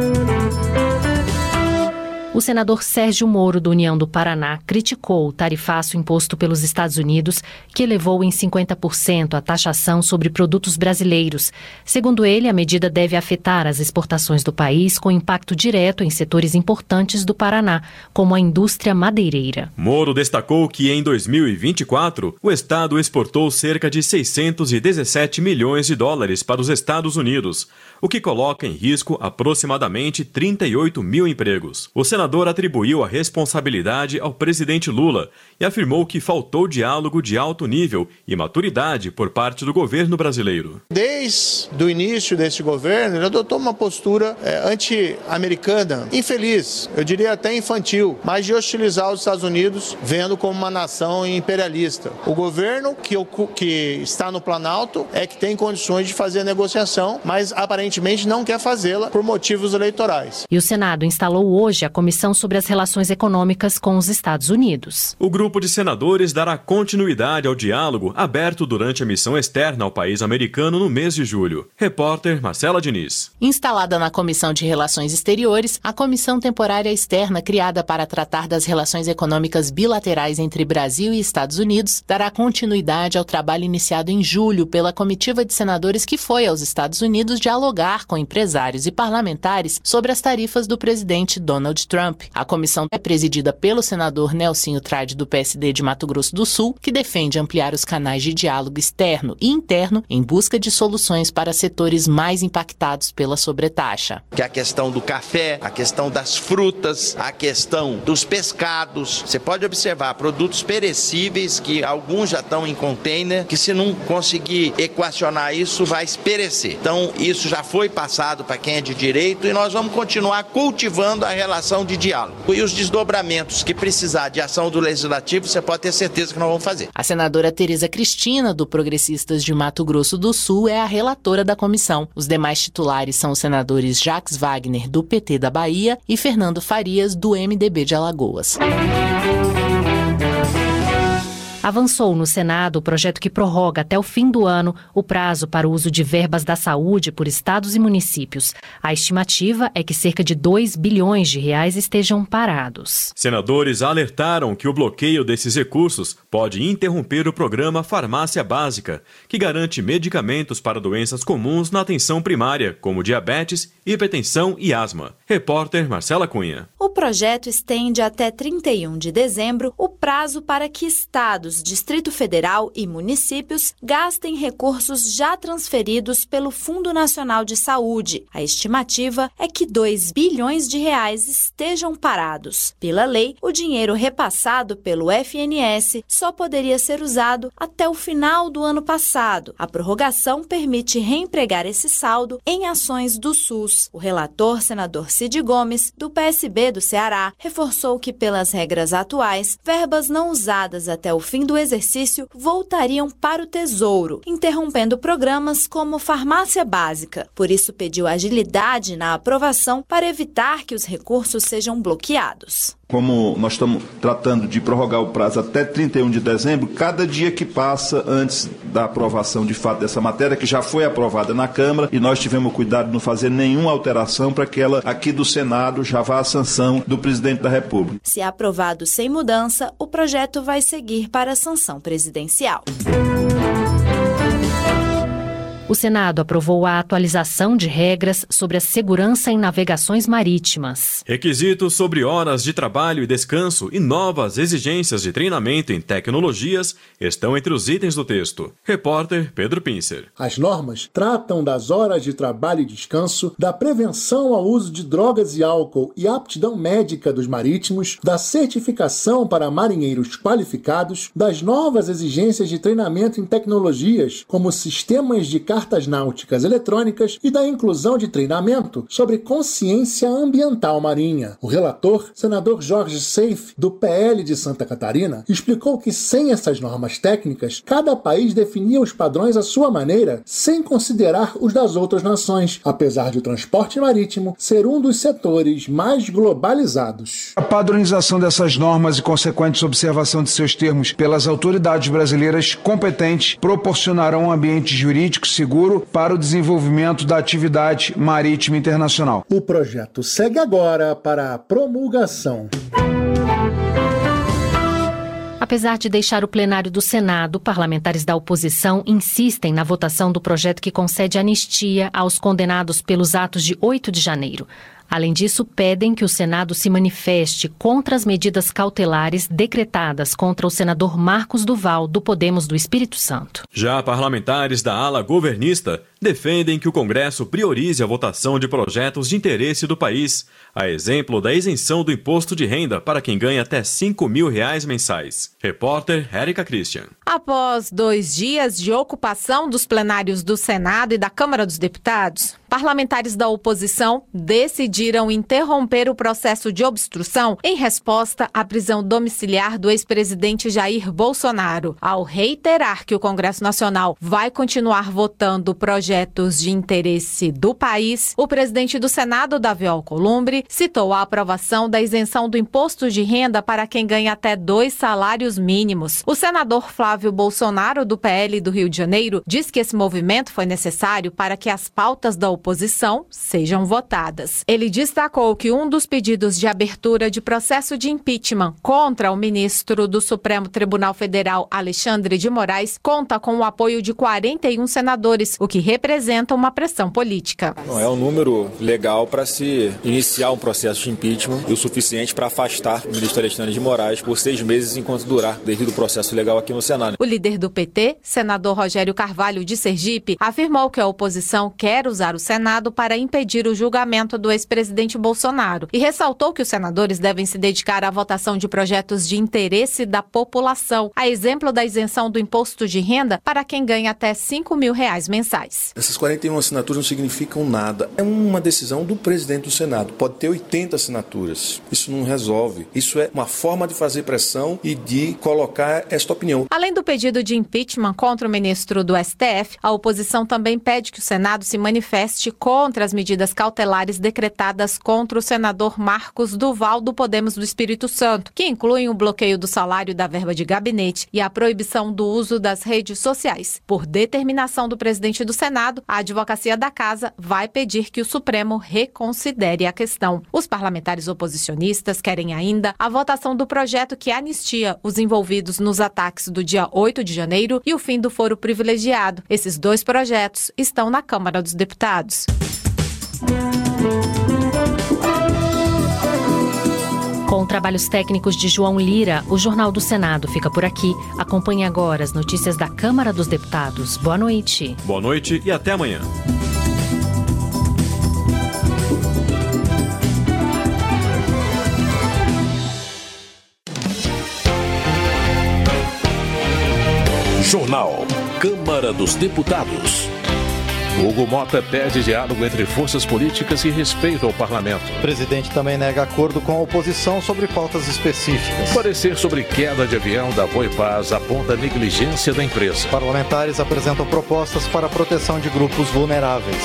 O senador Sérgio Moro, do União do Paraná, criticou o tarifaço imposto pelos Estados Unidos, que elevou em 50% a taxação sobre produtos brasileiros. Segundo ele, a medida deve afetar as exportações do país, com impacto direto em setores importantes do Paraná, como a indústria madeireira. Moro destacou que, em 2024, o Estado exportou cerca de 617 milhões de dólares para os Estados Unidos, o que coloca em risco aproximadamente 38 mil empregos. O senador atribuiu a responsabilidade ao presidente Lula e afirmou que faltou diálogo de alto nível e maturidade por parte do governo brasileiro. Desde o início desse governo, ele adotou uma postura anti-americana, infeliz, eu diria até infantil, mas de hostilizar os Estados Unidos, vendo como uma nação imperialista. O governo que está no Planalto é que tem condições de fazer a negociação, mas aparentemente não quer fazê-la por motivos eleitorais. E o Senado instalou hoje a Comissão sobre as Relações Econômicas com os Estados Unidos. O grupo de senadores dará continuidade ao diálogo aberto durante a missão externa ao país americano no mês de julho. Repórter Marcela Diniz. Instalada na Comissão de Relações Exteriores, a Comissão Temporária Externa, criada para tratar das relações econômicas bilaterais entre Brasil e Estados Unidos, dará continuidade ao trabalho iniciado em julho pela comitiva de senadores que foi aos Estados Unidos dialogar dialogar com empresários e parlamentares sobre as tarifas do presidente Donald Trump. A comissão é presidida pelo senador Nelsinho Trade, do PSD de Mato Grosso do Sul, que defende ampliar os canais de diálogo externo e interno em busca de soluções para setores mais impactados pela sobretaxa. Que é a questão do café, a questão das frutas, a questão dos pescados. Você pode observar produtos perecíveis que alguns já estão em container, que se não conseguir equacionar isso, vai perecer. Então, isso já foi passado para quem é de direito e nós vamos continuar cultivando a relação de diálogo. E os desdobramentos que precisar de ação do Legislativo, você pode ter certeza que nós vamos fazer. A senadora Tereza Cristina, do Progressistas de Mato Grosso do Sul, é a relatora da comissão. Os demais titulares são os senadores Jacques Wagner, do PT da Bahia, e Fernando Farias, do MDB de Alagoas. Avançou no Senado o projeto que prorroga até o fim do ano o prazo para o uso de verbas da saúde por estados e municípios. A estimativa é que cerca de 2 bilhões de reais estejam parados. Senadores alertaram que o bloqueio desses recursos pode interromper o programa Farmácia Básica, que garante medicamentos para doenças comuns na atenção primária, como diabetes, hipertensão e asma. Repórter Marcela Cunha. O projeto estende até 31 de dezembro o prazo para que estados, Distrito Federal e municípios gastem recursos já transferidos pelo Fundo Nacional de Saúde. A estimativa é que 2 bilhões de reais estejam parados. Pela lei, o dinheiro repassado pelo FNS só poderia ser usado até o final do ano passado. A prorrogação permite reempregar esse saldo em ações do SUS. O relator, senador Cid Gomes, do PSB do Ceará, reforçou que, pelas regras atuais, verbas não usadas até o fim do exercício voltariam para o Tesouro, interrompendo programas como Farmácia Básica. Por isso, pediu agilidade na aprovação para evitar que os recursos sejam bloqueados. Como nós estamos tratando de prorrogar o prazo até 31 de dezembro, cada dia que passa antes da aprovação de fato dessa matéria, que já foi aprovada na Câmara, e nós tivemos cuidado de não fazer nenhuma alteração para que ela aqui do Senado já vá à sanção do presidente da República. Se aprovado sem mudança, o projeto vai seguir para a sanção presidencial. O Senado aprovou a atualização de regras sobre a segurança em navegações marítimas. Requisitos sobre horas de trabalho e descanso e novas exigências de treinamento em tecnologias estão entre os itens do texto. Repórter Pedro Pincer. As normas tratam das horas de trabalho e descanso, da prevenção ao uso de drogas e álcool e aptidão médica dos marítimos, da certificação para marinheiros qualificados, das novas exigências de treinamento em tecnologias, como sistemas de cartas náuticas eletrônicas e da inclusão de treinamento sobre consciência ambiental marinha. O relator, senador Jorge Seif, do PL de Santa Catarina, explicou que sem essas normas técnicas, cada país definia os padrões à sua maneira, sem considerar os das outras nações, apesar de o transporte marítimo ser um dos setores mais globalizados. A padronização dessas normas e consequente observação de seus termos pelas autoridades brasileiras competentes proporcionarão um ambiente jurídico seguro para o desenvolvimento da atividade marítima internacional. O projeto segue agora para a promulgação. Apesar de deixar o plenário do Senado, parlamentares da oposição insistem na votação do projeto que concede anistia aos condenados pelos atos de 8 de janeiro. Além disso, pedem que o Senado se manifeste contra as medidas cautelares decretadas contra o senador Marcos Duval, do Podemos do Espírito Santo. Já parlamentares da ala governista defendem que o Congresso priorize a votação de projetos de interesse do país, a exemplo da isenção do imposto de renda para quem ganha até R$5 mil mensais. Repórter Érica Christian. Após 2 dias de ocupação dos plenários do Senado e da Câmara dos Deputados, parlamentares da oposição decidiram interromper o processo de obstrução em resposta à prisão domiciliar do ex-presidente Jair Bolsonaro. Ao reiterar que o Congresso Nacional vai continuar votando projetos de interesse do país, o presidente do Senado, Davi Alcolumbre, citou a aprovação da isenção do imposto de renda para quem ganha até 2 salários mínimos. O senador Flávio Flávio Bolsonaro, do PL do Rio de Janeiro, diz que esse movimento foi necessário para que as pautas da oposição sejam votadas. Ele destacou que um dos pedidos de abertura de processo de impeachment contra o ministro do Supremo Tribunal Federal, Alexandre de Moraes, conta com o apoio de 41 senadores, o que representa uma pressão política. Não é um número legal para se iniciar um processo de impeachment e o suficiente para afastar o ministro Alexandre de Moraes por 6 meses enquanto durar devido ao processo legal aqui no Senado. O líder do PT, senador Rogério Carvalho de Sergipe, afirmou que a oposição quer usar o Senado para impedir o julgamento do ex-presidente Bolsonaro e ressaltou que os senadores devem se dedicar à votação de projetos de interesse da população, a exemplo da isenção do imposto de renda para quem ganha até R$5 mil mensais. Essas 41 assinaturas não significam nada. É uma decisão do presidente do Senado. Pode ter 80 assinaturas. Isso não resolve. Isso é uma forma de fazer pressão e de colocar esta opinião. Além do pedido de impeachment contra o ministro do STF, a oposição também pede que o Senado se manifeste contra as medidas cautelares decretadas contra o senador Marcos Duval, do Podemos do Espírito Santo, que incluem o bloqueio do salário e da verba de gabinete e a proibição do uso das redes sociais. Por determinação do presidente do Senado, a Advocacia da Casa vai pedir que o Supremo reconsidere a questão. Os parlamentares oposicionistas querem ainda a votação do projeto que anistia os envolvidos nos ataques do dia 8 de janeiro e o fim do foro privilegiado. Esses 2 projetos estão na Câmara dos Deputados. Com trabalhos técnicos de João Lira, o Jornal do Senado fica por aqui. Acompanhe agora as notícias da Câmara dos Deputados. Boa noite. Boa noite e até amanhã. Jornal Câmara dos Deputados. Hugo Mota pede diálogo entre forças políticas e respeito ao parlamento. O presidente também nega acordo com a oposição sobre pautas específicas. Parecer sobre queda de avião da Voipaz aponta negligência da empresa. Parlamentares apresentam propostas para a proteção de grupos vulneráveis.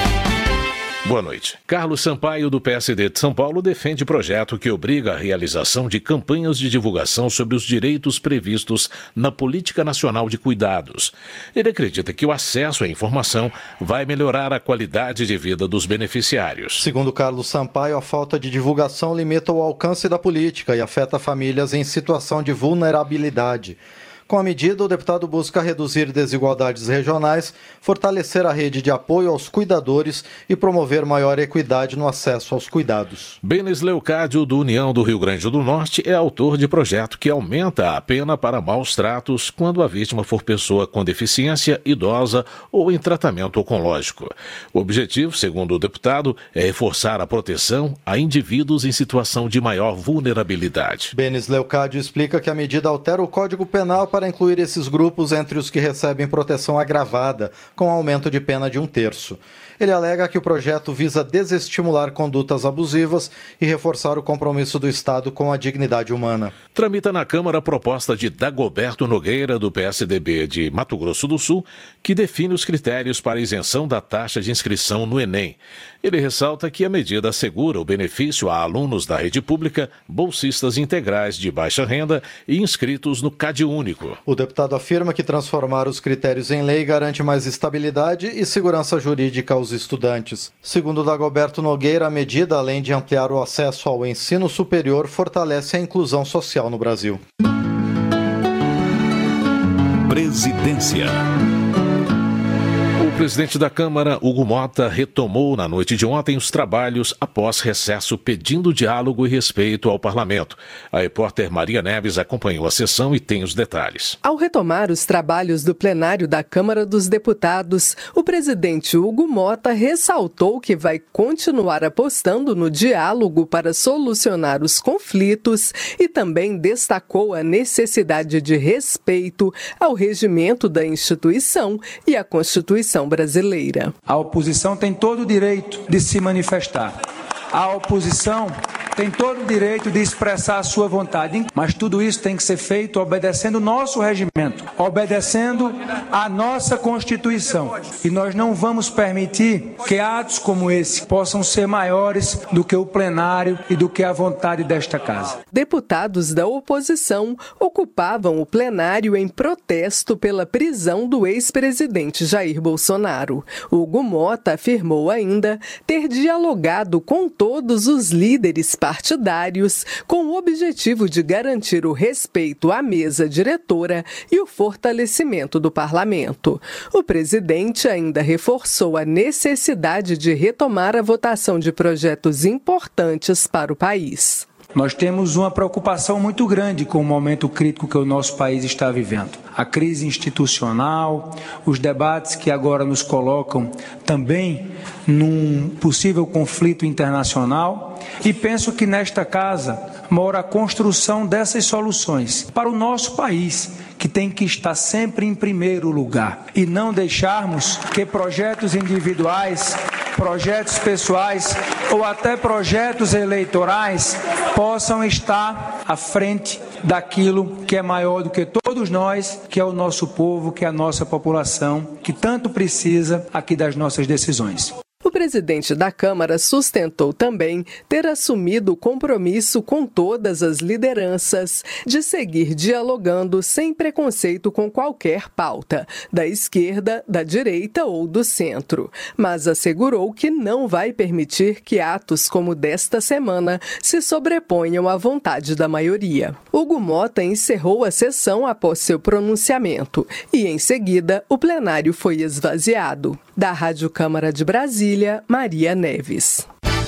Boa noite. Carlos Sampaio, do PSD de São Paulo, defende projeto que obriga a realização de campanhas de divulgação sobre os direitos previstos na Política Nacional de Cuidados. Ele acredita que o acesso à informação vai melhorar a qualidade de vida dos beneficiários. Segundo Carlos Sampaio, a falta de divulgação limita o alcance da política e afeta famílias em situação de vulnerabilidade. Com a medida, o deputado busca reduzir desigualdades regionais, fortalecer a rede de apoio aos cuidadores e promover maior equidade no acesso aos cuidados. Benes Leocádio, do União do Rio Grande do Norte, é autor de projeto que aumenta a pena para maus tratos quando a vítima for pessoa com deficiência, idosa ou em tratamento oncológico. O objetivo, segundo o deputado, é reforçar a proteção a indivíduos em situação de maior vulnerabilidade. Benes Leocádio explica que a medida altera o Código Penal para incluir esses grupos entre os que recebem proteção agravada, com aumento de pena de 1/3. Ele alega que o projeto visa desestimular condutas abusivas e reforçar o compromisso do Estado com a dignidade humana. Tramita na Câmara a proposta de Dagoberto Nogueira, do PSDB de Mato Grosso do Sul, que define os critérios para a isenção da taxa de inscrição no Enem. Ele ressalta que a medida assegura o benefício a alunos da rede pública, bolsistas integrais de baixa renda e inscritos no CadÚnico. O deputado afirma que transformar os critérios em lei garante mais estabilidade e segurança jurídica aos estudantes. Segundo Dagoberto Nogueira, a medida, além de ampliar o acesso ao ensino superior, fortalece a inclusão social no Brasil. Presidência. O presidente da Câmara, Hugo Mota, retomou na noite de ontem os trabalhos após recesso, pedindo diálogo e respeito ao parlamento. A repórter Maria Neves acompanhou a sessão e tem os detalhes. Ao retomar os trabalhos do plenário da Câmara dos Deputados, o presidente Hugo Mota ressaltou que vai continuar apostando no diálogo para solucionar os conflitos e também destacou a necessidade de respeito ao regimento da instituição e à Constituição brasileira. A oposição tem todo o direito de se manifestar. A oposição tem todo o direito de expressar a sua vontade, mas tudo isso tem que ser feito obedecendo o nosso regimento, obedecendo a nossa Constituição. E nós não vamos permitir que atos como esse possam ser maiores do que o plenário e do que a vontade desta casa. Deputados da oposição ocupavam o plenário em protesto pela prisão do ex-presidente Jair Bolsonaro. Hugo Mota afirmou ainda ter dialogado com todos os líderes partidários com o objetivo de garantir o respeito à mesa diretora e o fortalecimento do parlamento. O presidente ainda reforçou a necessidade de retomar a votação de projetos importantes para o país. Nós temos uma preocupação muito grande com o momento crítico que o nosso país está vivendo. A crise institucional, os debates que agora nos colocam também num possível conflito internacional. E penso que nesta casa mora a construção dessas soluções para o nosso país, que tem que estar sempre em primeiro lugar. E não deixarmos que projetos individuais, projetos pessoais ou até projetos eleitorais possam estar à frente daquilo que é maior do que todos nós, que é o nosso povo, que é a nossa população, que tanto precisa aqui das nossas decisões. O presidente da Câmara sustentou também ter assumido o compromisso com todas as lideranças de seguir dialogando sem preconceito com qualquer pauta, da esquerda, da direita ou do centro, mas assegurou que não vai permitir que atos como desta semana se sobreponham à vontade da maioria. Hugo Mota encerrou a sessão após seu pronunciamento e, em seguida, o plenário foi esvaziado. Da Rádio Câmara de Brasília, Maria Neves.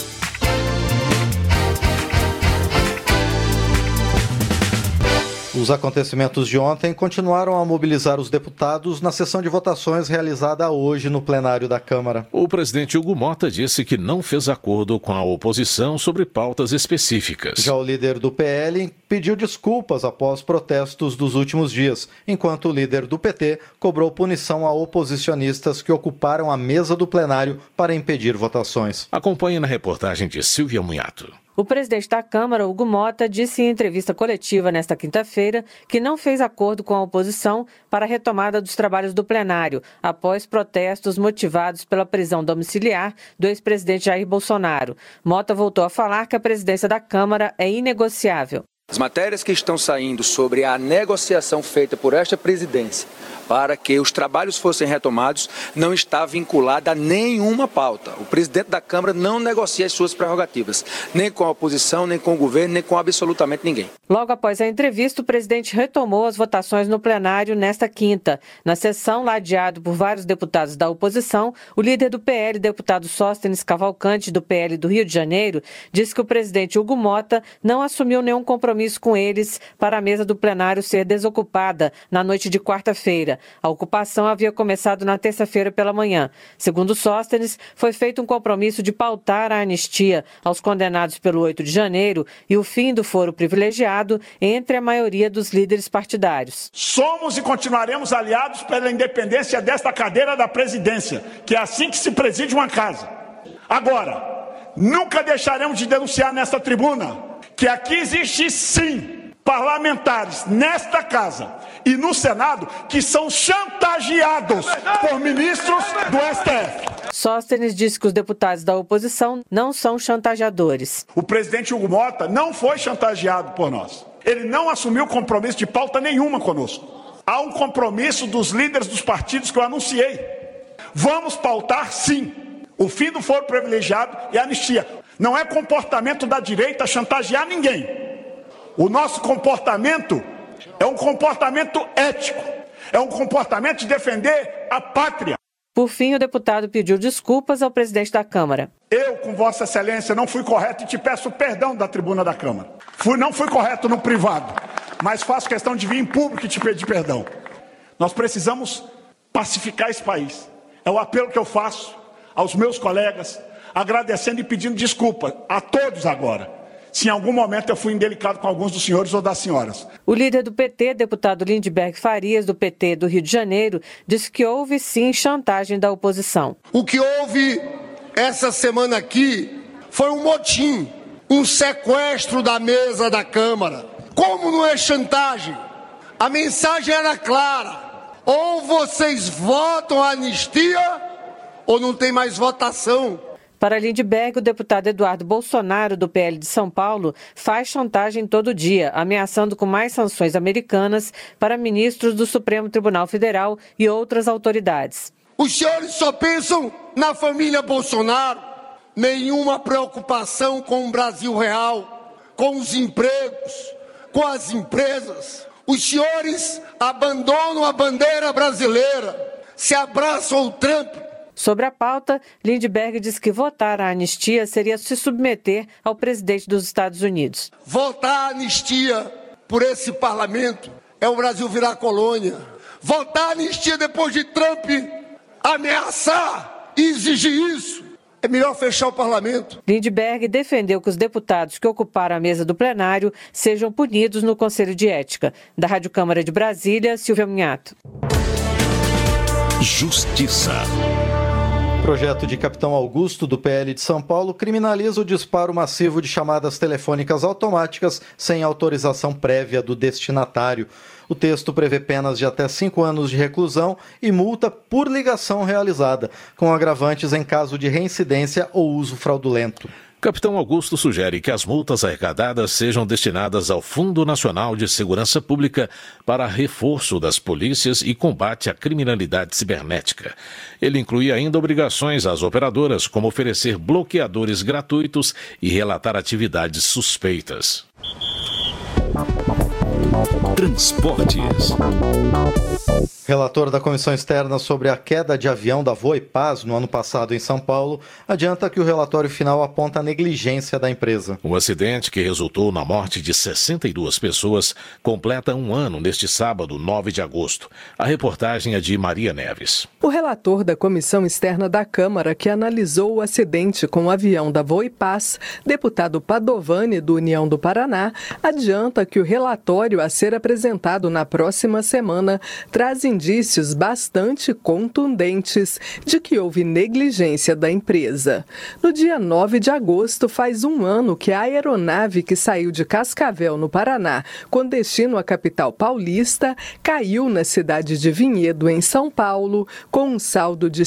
Os acontecimentos de ontem continuaram a mobilizar os deputados na sessão de votações realizada hoje no plenário da Câmara. O presidente Hugo Mota disse que não fez acordo com a oposição sobre pautas específicas. Já o líder do PL pediu desculpas após protestos dos últimos dias, enquanto o líder do PT cobrou punição a oposicionistas que ocuparam a mesa do plenário para impedir votações. Acompanhe na reportagem de Silvia Munhato. O presidente da Câmara, Hugo Mota, disse em entrevista coletiva nesta quinta-feira que não fez acordo com a oposição para a retomada dos trabalhos do plenário, após protestos motivados pela prisão domiciliar do ex-presidente Jair Bolsonaro. Mota voltou a falar que a presidência da Câmara é inegociável. As matérias que estão saindo sobre a negociação feita por esta presidência para que os trabalhos fossem retomados não está vinculada a nenhuma pauta. O presidente da Câmara não negocia as suas prerrogativas, nem com a oposição, nem com o governo, nem com absolutamente ninguém. Logo após a entrevista, o presidente retomou as votações no plenário nesta quinta. Na sessão, ladeado por vários deputados da oposição, o líder do PL, deputado Sóstenes Cavalcante, do PL do Rio de Janeiro, disse que o presidente Hugo Mota não assumiu nenhum compromisso com eles para a mesa do plenário ser desocupada na noite de quarta-feira. A ocupação havia começado na terça-feira pela manhã. Segundo Sóstenes, foi feito um compromisso de pautar a anistia aos condenados pelo 8 de janeiro e o fim do foro privilegiado entre a maioria dos líderes partidários. Somos e continuaremos aliados pela independência desta cadeira da presidência, que é assim que se preside uma casa. Agora, nunca deixaremos de denunciar nesta tribuna que aqui existe sim parlamentares nesta casa e no Senado que são chantageados por ministros do STF. Sóstenes disse que os deputados da oposição não são chantageadores. O presidente Hugo Mota não foi chantageado por nós. Ele não assumiu compromisso de pauta nenhuma conosco. Há um compromisso dos líderes dos partidos que eu anunciei. Vamos pautar, sim, o fim do foro privilegiado e a anistia. Não é comportamento da direita chantagear ninguém. O nosso comportamento é um comportamento ético, é um comportamento de defender a pátria. Por fim, o deputado pediu desculpas ao presidente da Câmara. Eu, com Vossa Excelência, não fui correto e te peço perdão da tribuna da Câmara. Não fui correto no privado, mas faço questão de vir em público e te pedir perdão. Nós precisamos pacificar esse país. É o apelo que eu faço aos meus colegas, agradecendo e pedindo desculpa a todos agora, se em algum momento eu fui indelicado com alguns dos senhores ou das senhoras. O líder do PT, deputado Lindbergh Farias, do PT do Rio de Janeiro, disse que houve sim chantagem da oposição. O que houve essa semana aqui foi um motim um sequestro da mesa da Câmara. Como não é chantagem? A mensagem era clara. Ou vocês votam a anistia ou não tem mais votação. Para Lindbergh, o deputado Eduardo Bolsonaro, do PL de São Paulo, faz chantagem todo dia, ameaçando com mais sanções americanas para ministros do Supremo Tribunal Federal e outras autoridades. Os senhores só pensam na família Bolsonaro, nenhuma preocupação com o Brasil real, com os empregos, com as empresas. Os senhores abandonam a bandeira brasileira, se abraçam ao Trump. Sobre a pauta, Lindbergh diz que votar a anistia seria se submeter ao presidente dos Estados Unidos. Votar a anistia por esse parlamento é o Brasil virar colônia. Votar a anistia depois de Trump ameaçar e exigir isso, é melhor fechar o parlamento. Lindbergh defendeu que os deputados que ocuparam a mesa do plenário sejam punidos no Conselho de Ética. Da Rádio Câmara de Brasília, Silvia Minhato. Justiça. O projeto de Capitão Augusto, do PL de São Paulo, criminaliza o disparo massivo de chamadas telefônicas automáticas sem autorização prévia do destinatário. O texto prevê penas de até 5 anos de reclusão e multa por ligação realizada, com agravantes em caso de reincidência ou uso fraudulento. Capitão Augusto sugere que as multas arrecadadas sejam destinadas ao Fundo Nacional de Segurança Pública para reforço das polícias e combate à criminalidade cibernética. Ele inclui ainda obrigações às operadoras, como oferecer bloqueadores gratuitos e relatar atividades suspeitas. Transportes. Relator da Comissão Externa sobre a queda de avião da Voipaz no ano passado em São Paulo adianta que o relatório final aponta a negligência da empresa. O acidente, que resultou na morte de 62 pessoas, completa um ano neste sábado, 9 de agosto. A reportagem é de Maria Neves. O relator da Comissão Externa da Câmara, que analisou o acidente com o avião da Voipaz, deputado Padovani, do União do Paraná, adianta que o relatório a ser apresentado na próxima semana traz indícios bastante contundentes de que houve negligência da empresa. No dia 9 de agosto, faz um ano que a aeronave que saiu de Cascavel, no Paraná, com destino à capital paulista, caiu na cidade de Vinhedo, em São Paulo, com um saldo de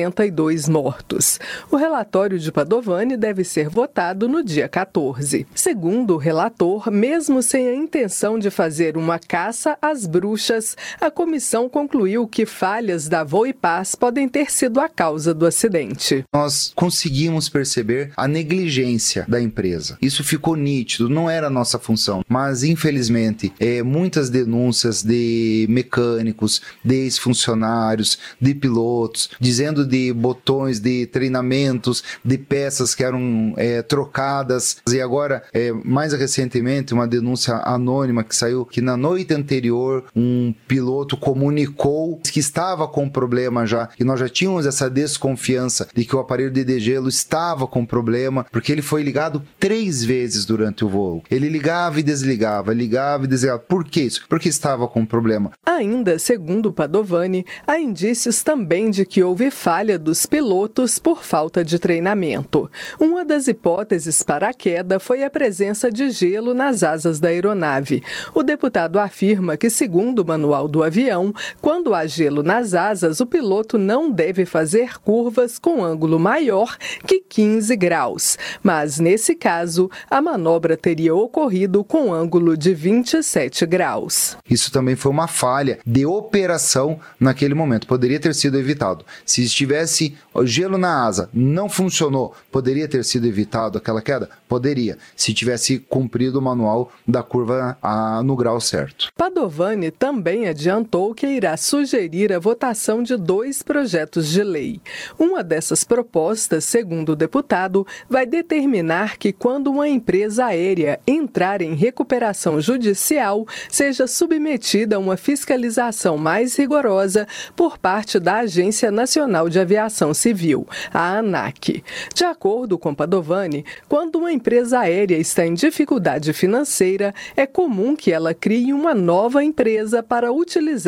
62 mortos. O relatório de Padovani deve ser votado no dia 14. Segundo o relator, mesmo sem a intenção de fazer uma caça às bruxas, a comissão concluiu que falhas da Voipaz podem ter sido a causa do acidente. Nós conseguimos perceber a negligência da empresa. Isso ficou nítido, não era a nossa função, mas infelizmente muitas denúncias de mecânicos, de ex-funcionários, de pilotos, dizendo de botões de treinamentos, de peças que eram trocadas. E agora, mais recentemente, uma denúncia anônima que saiu que na noite anterior um piloto comunicou que estava com problema já, que nós já tínhamos essa desconfiança de que o aparelho de degelo estava com problema, porque ele foi ligado 3 vezes durante o voo. Ele ligava e desligava, ligava e desligava. Por que isso? Porque estava com problema. Ainda, segundo Padovani, há indícios também de que houve falha dos pilotos por falta de treinamento. Uma das hipóteses para a queda foi a presença de gelo nas asas da aeronave. O deputado afirma que, segundo o manual do avião, quando há gelo nas asas, o piloto não deve fazer curvas com ângulo maior que 15 graus. Mas, nesse caso, a manobra teria ocorrido com ângulo de 27 graus. Isso também foi uma falha de operação naquele momento. Poderia ter sido evitado. Se estivesse gelo na asa, não funcionou, poderia ter sido evitado aquela queda? Poderia, se tivesse cumprido o manual da curva no grau certo. Padovani também adiantou que irá sugerir a votação de 2 projetos de lei. Uma dessas propostas, segundo o deputado, vai determinar que quando uma empresa aérea entrar em recuperação judicial, seja submetida a uma fiscalização mais rigorosa por parte da Agência Nacional de Aviação Civil, a ANAC. De acordo com Padovani, quando uma empresa aérea está em dificuldade financeira, é comum que ela crie uma nova empresa para utilizar os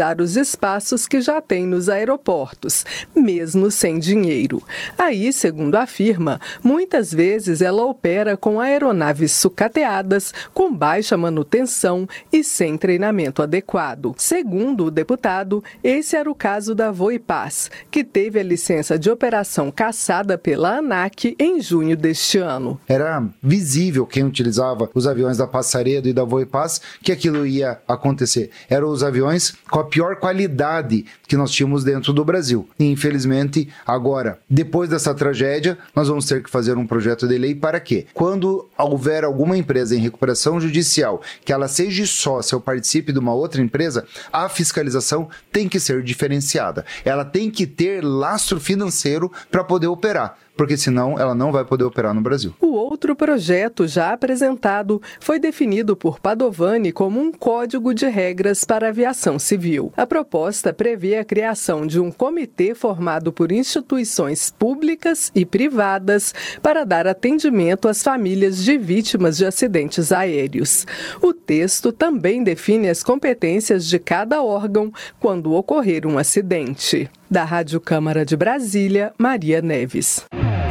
espaços que já tem nos aeroportos, mesmo sem dinheiro. Aí, segundo a firma, muitas vezes ela opera com aeronaves sucateadas, com baixa manutenção e sem treinamento adequado. Segundo o deputado, esse era o caso da Voipaz, que teve a licença de operação cassada pela ANAC em junho deste ano. Era visível quem utilizava os aviões da Passaredo e da Voipaz que aquilo ia acontecer. Eram os aviões com a pior qualidade que nós tínhamos dentro do Brasil. E, infelizmente, agora, depois dessa tragédia, nós vamos ter que fazer um projeto de lei para quê? Quando houver alguma empresa em recuperação judicial, que ela seja sócia ou participe de uma outra empresa, a fiscalização tem que ser diferenciada. Ela tem que ter lastro financeiro para poder operar, porque senão ela não vai poder operar no Brasil. O outro projeto já apresentado foi definido por Padovani como um código de regras para a aviação civil. A proposta prevê a criação de um comitê formado por instituições públicas e privadas para dar atendimento às famílias de vítimas de acidentes aéreos. O texto também define as competências de cada órgão quando ocorrer um acidente. Da Rádio Câmara de Brasília, Maria Neves.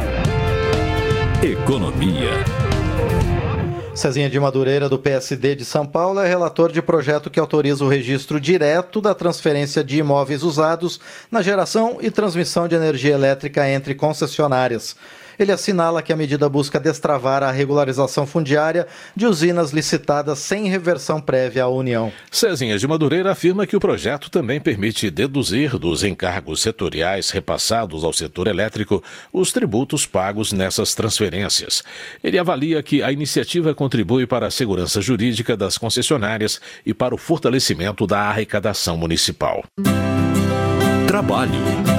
Economia. Cezinha de Madureira, do PSD de São Paulo, é relator de projeto que autoriza o registro direto da transferência de imóveis usados na geração e transmissão de energia elétrica entre concessionárias. Ele assinala que a medida busca destravar a regularização fundiária de usinas licitadas sem reversão prévia à União. Cezinha de Madureira afirma que o projeto também permite deduzir dos encargos setoriais repassados ao setor elétrico os tributos pagos nessas transferências. Ele avalia que a iniciativa contribui para a segurança jurídica das concessionárias e para o fortalecimento da arrecadação municipal. Trabalho.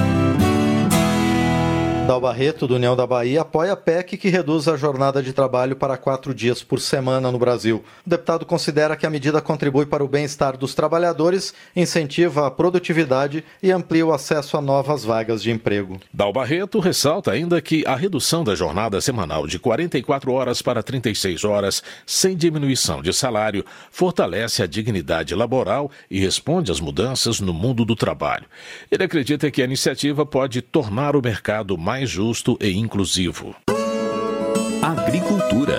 Dal Barreto, do União da Bahia, apoia a PEC que reduz a jornada de trabalho para 4 dias por semana no Brasil. O deputado considera que a medida contribui para o bem-estar dos trabalhadores, incentiva a produtividade e amplia o acesso a novas vagas de emprego. Dal Barreto ressalta ainda que a redução da jornada semanal de 44 horas para 36 horas, sem diminuição de salário, fortalece a dignidade laboral e responde às mudanças no mundo do trabalho. Ele acredita que a iniciativa pode tornar o mercado mais justo e inclusivo. Agricultura.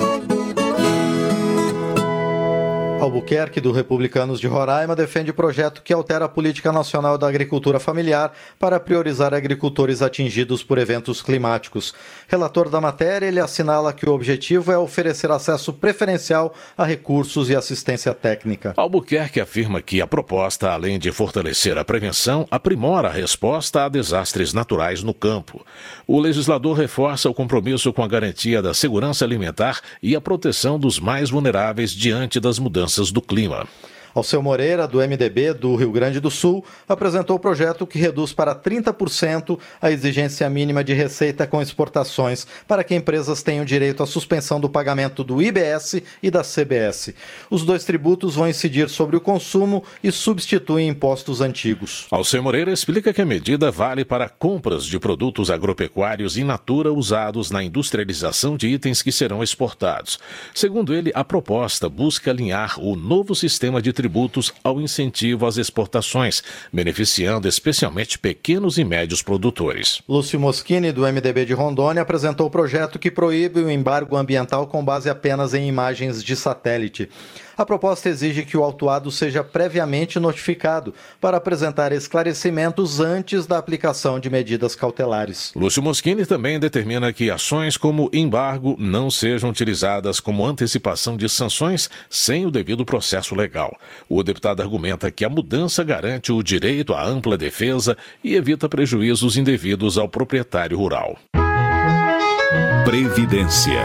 Albuquerque, do Republicanos de Roraima, defende projeto que altera a política nacional da agricultura familiar para priorizar agricultores atingidos por eventos climáticos. Relator da matéria, ele assinala que o objetivo é oferecer acesso preferencial a recursos e assistência técnica. Albuquerque afirma que a proposta, além de fortalecer a prevenção, aprimora a resposta a desastres naturais no campo. O legislador reforça o compromisso com a garantia da segurança alimentar e a proteção dos mais vulneráveis diante das mudanças do clima. Alceu Moreira, do MDB do Rio Grande do Sul, apresentou o projeto que reduz para 30% a exigência mínima de receita com exportações, para que empresas tenham direito à suspensão do pagamento do IBS e da CBS. Os dois tributos vão incidir sobre o consumo e substituem impostos antigos. Alceu Moreira explica que a medida vale para compras de produtos agropecuários in natura usados na industrialização de itens que serão exportados. Segundo ele, a proposta busca alinhar o novo sistema de tributos ao incentivo às exportações, beneficiando especialmente pequenos e médios produtores. Lúcio Moschini, do MDB de Rondônia, apresentou o projeto que proíbe o embargo ambiental com base apenas em imagens de satélite. A proposta exige que o autuado seja previamente notificado para apresentar esclarecimentos antes da aplicação de medidas cautelares. Lúcio Moschini também determina que ações como embargo não sejam utilizadas como antecipação de sanções sem o devido processo legal. O deputado argumenta que a mudança garante o direito à ampla defesa e evita prejuízos indevidos ao proprietário rural. Previdência.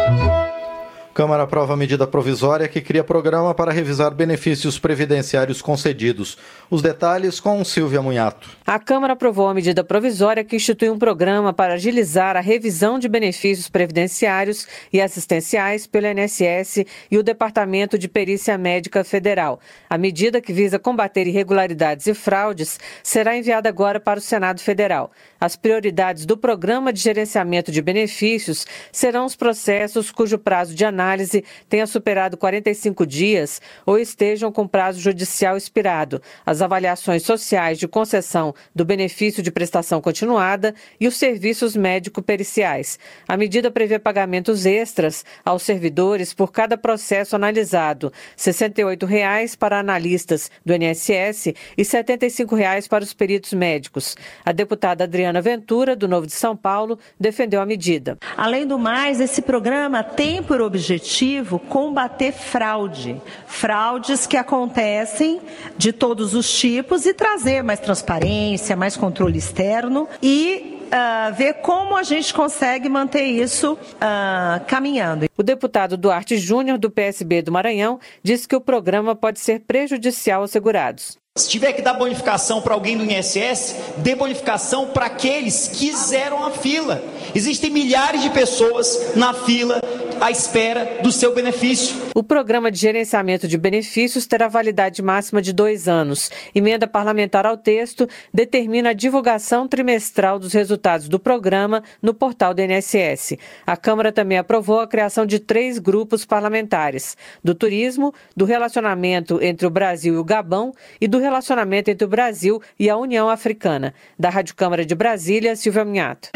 Câmara aprova a medida provisória que cria programa para revisar benefícios previdenciários concedidos. Os detalhes com Silvia Munhato. A Câmara aprovou a medida provisória que institui um programa para agilizar a revisão de benefícios previdenciários e assistenciais pelo INSS e o Departamento de Perícia Médica Federal. A medida, que visa combater irregularidades e fraudes, será enviada agora para o Senado Federal. As prioridades do Programa de Gerenciamento de Benefícios serão os processos cujo prazo de análise análise tenha superado 45 dias ou estejam com prazo judicial expirado, as avaliações sociais de concessão do benefício de prestação continuada e os serviços médico-periciais. A medida prevê pagamentos extras aos servidores por cada processo analisado, R$ 68,00 para analistas do INSS e R$ 75,00 para os peritos médicos. A deputada Adriana Ventura, do Novo de São Paulo, defendeu a medida. Além do mais, esse programa tem por objetivo combater fraudes que acontecem de todos os tipos e trazer mais transparência, mais controle externo e ver como a gente consegue manter isso caminhando. O deputado Duarte Júnior, do PSB do Maranhão, disse que o programa pode ser prejudicial aos segurados. Se tiver que dar bonificação para alguém do INSS, dê bonificação para aqueles que fizeram a fila. Existem milhares de pessoas na fila à espera do seu benefício. O programa de gerenciamento de benefícios terá validade máxima de 2 anos. Emenda parlamentar ao texto determina a divulgação trimestral dos resultados do programa no portal do INSS. A Câmara também aprovou a criação de 3 grupos parlamentares: do turismo, do relacionamento entre o Brasil e o Gabão e do relacionamento entre o Brasil e a União Africana. Da Rádio Câmara de Brasília, Silvia Minhato.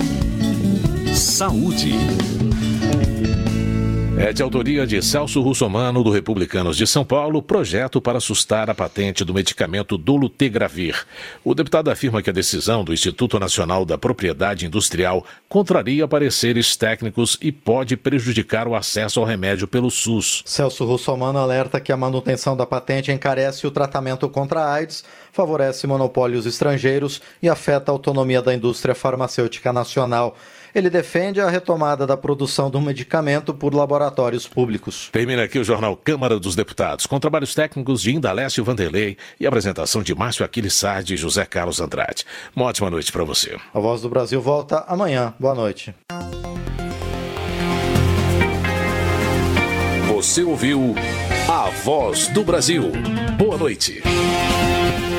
Saúde. É de autoria de Celso Russomano, do Republicanos de São Paulo, projeto para sustar a patente do medicamento Dolutegravir. O deputado afirma que a decisão do Instituto Nacional da Propriedade Industrial contraria pareceres técnicos e pode prejudicar o acesso ao remédio pelo SUS. Celso Russomano alerta que a manutenção da patente encarece o tratamento contra a AIDS, favorece monopólios estrangeiros e afeta a autonomia da indústria farmacêutica nacional. Ele defende a retomada da produção do medicamento por laboratórios públicos. Termina aqui o Jornal Câmara dos Deputados, com trabalhos técnicos de Indalécio Vanderlei e apresentação de Márcio Aquiles Sardi e José Carlos Andrade. Uma ótima noite para você. A Voz do Brasil volta amanhã. Boa noite. Você ouviu A Voz do Brasil. Boa noite.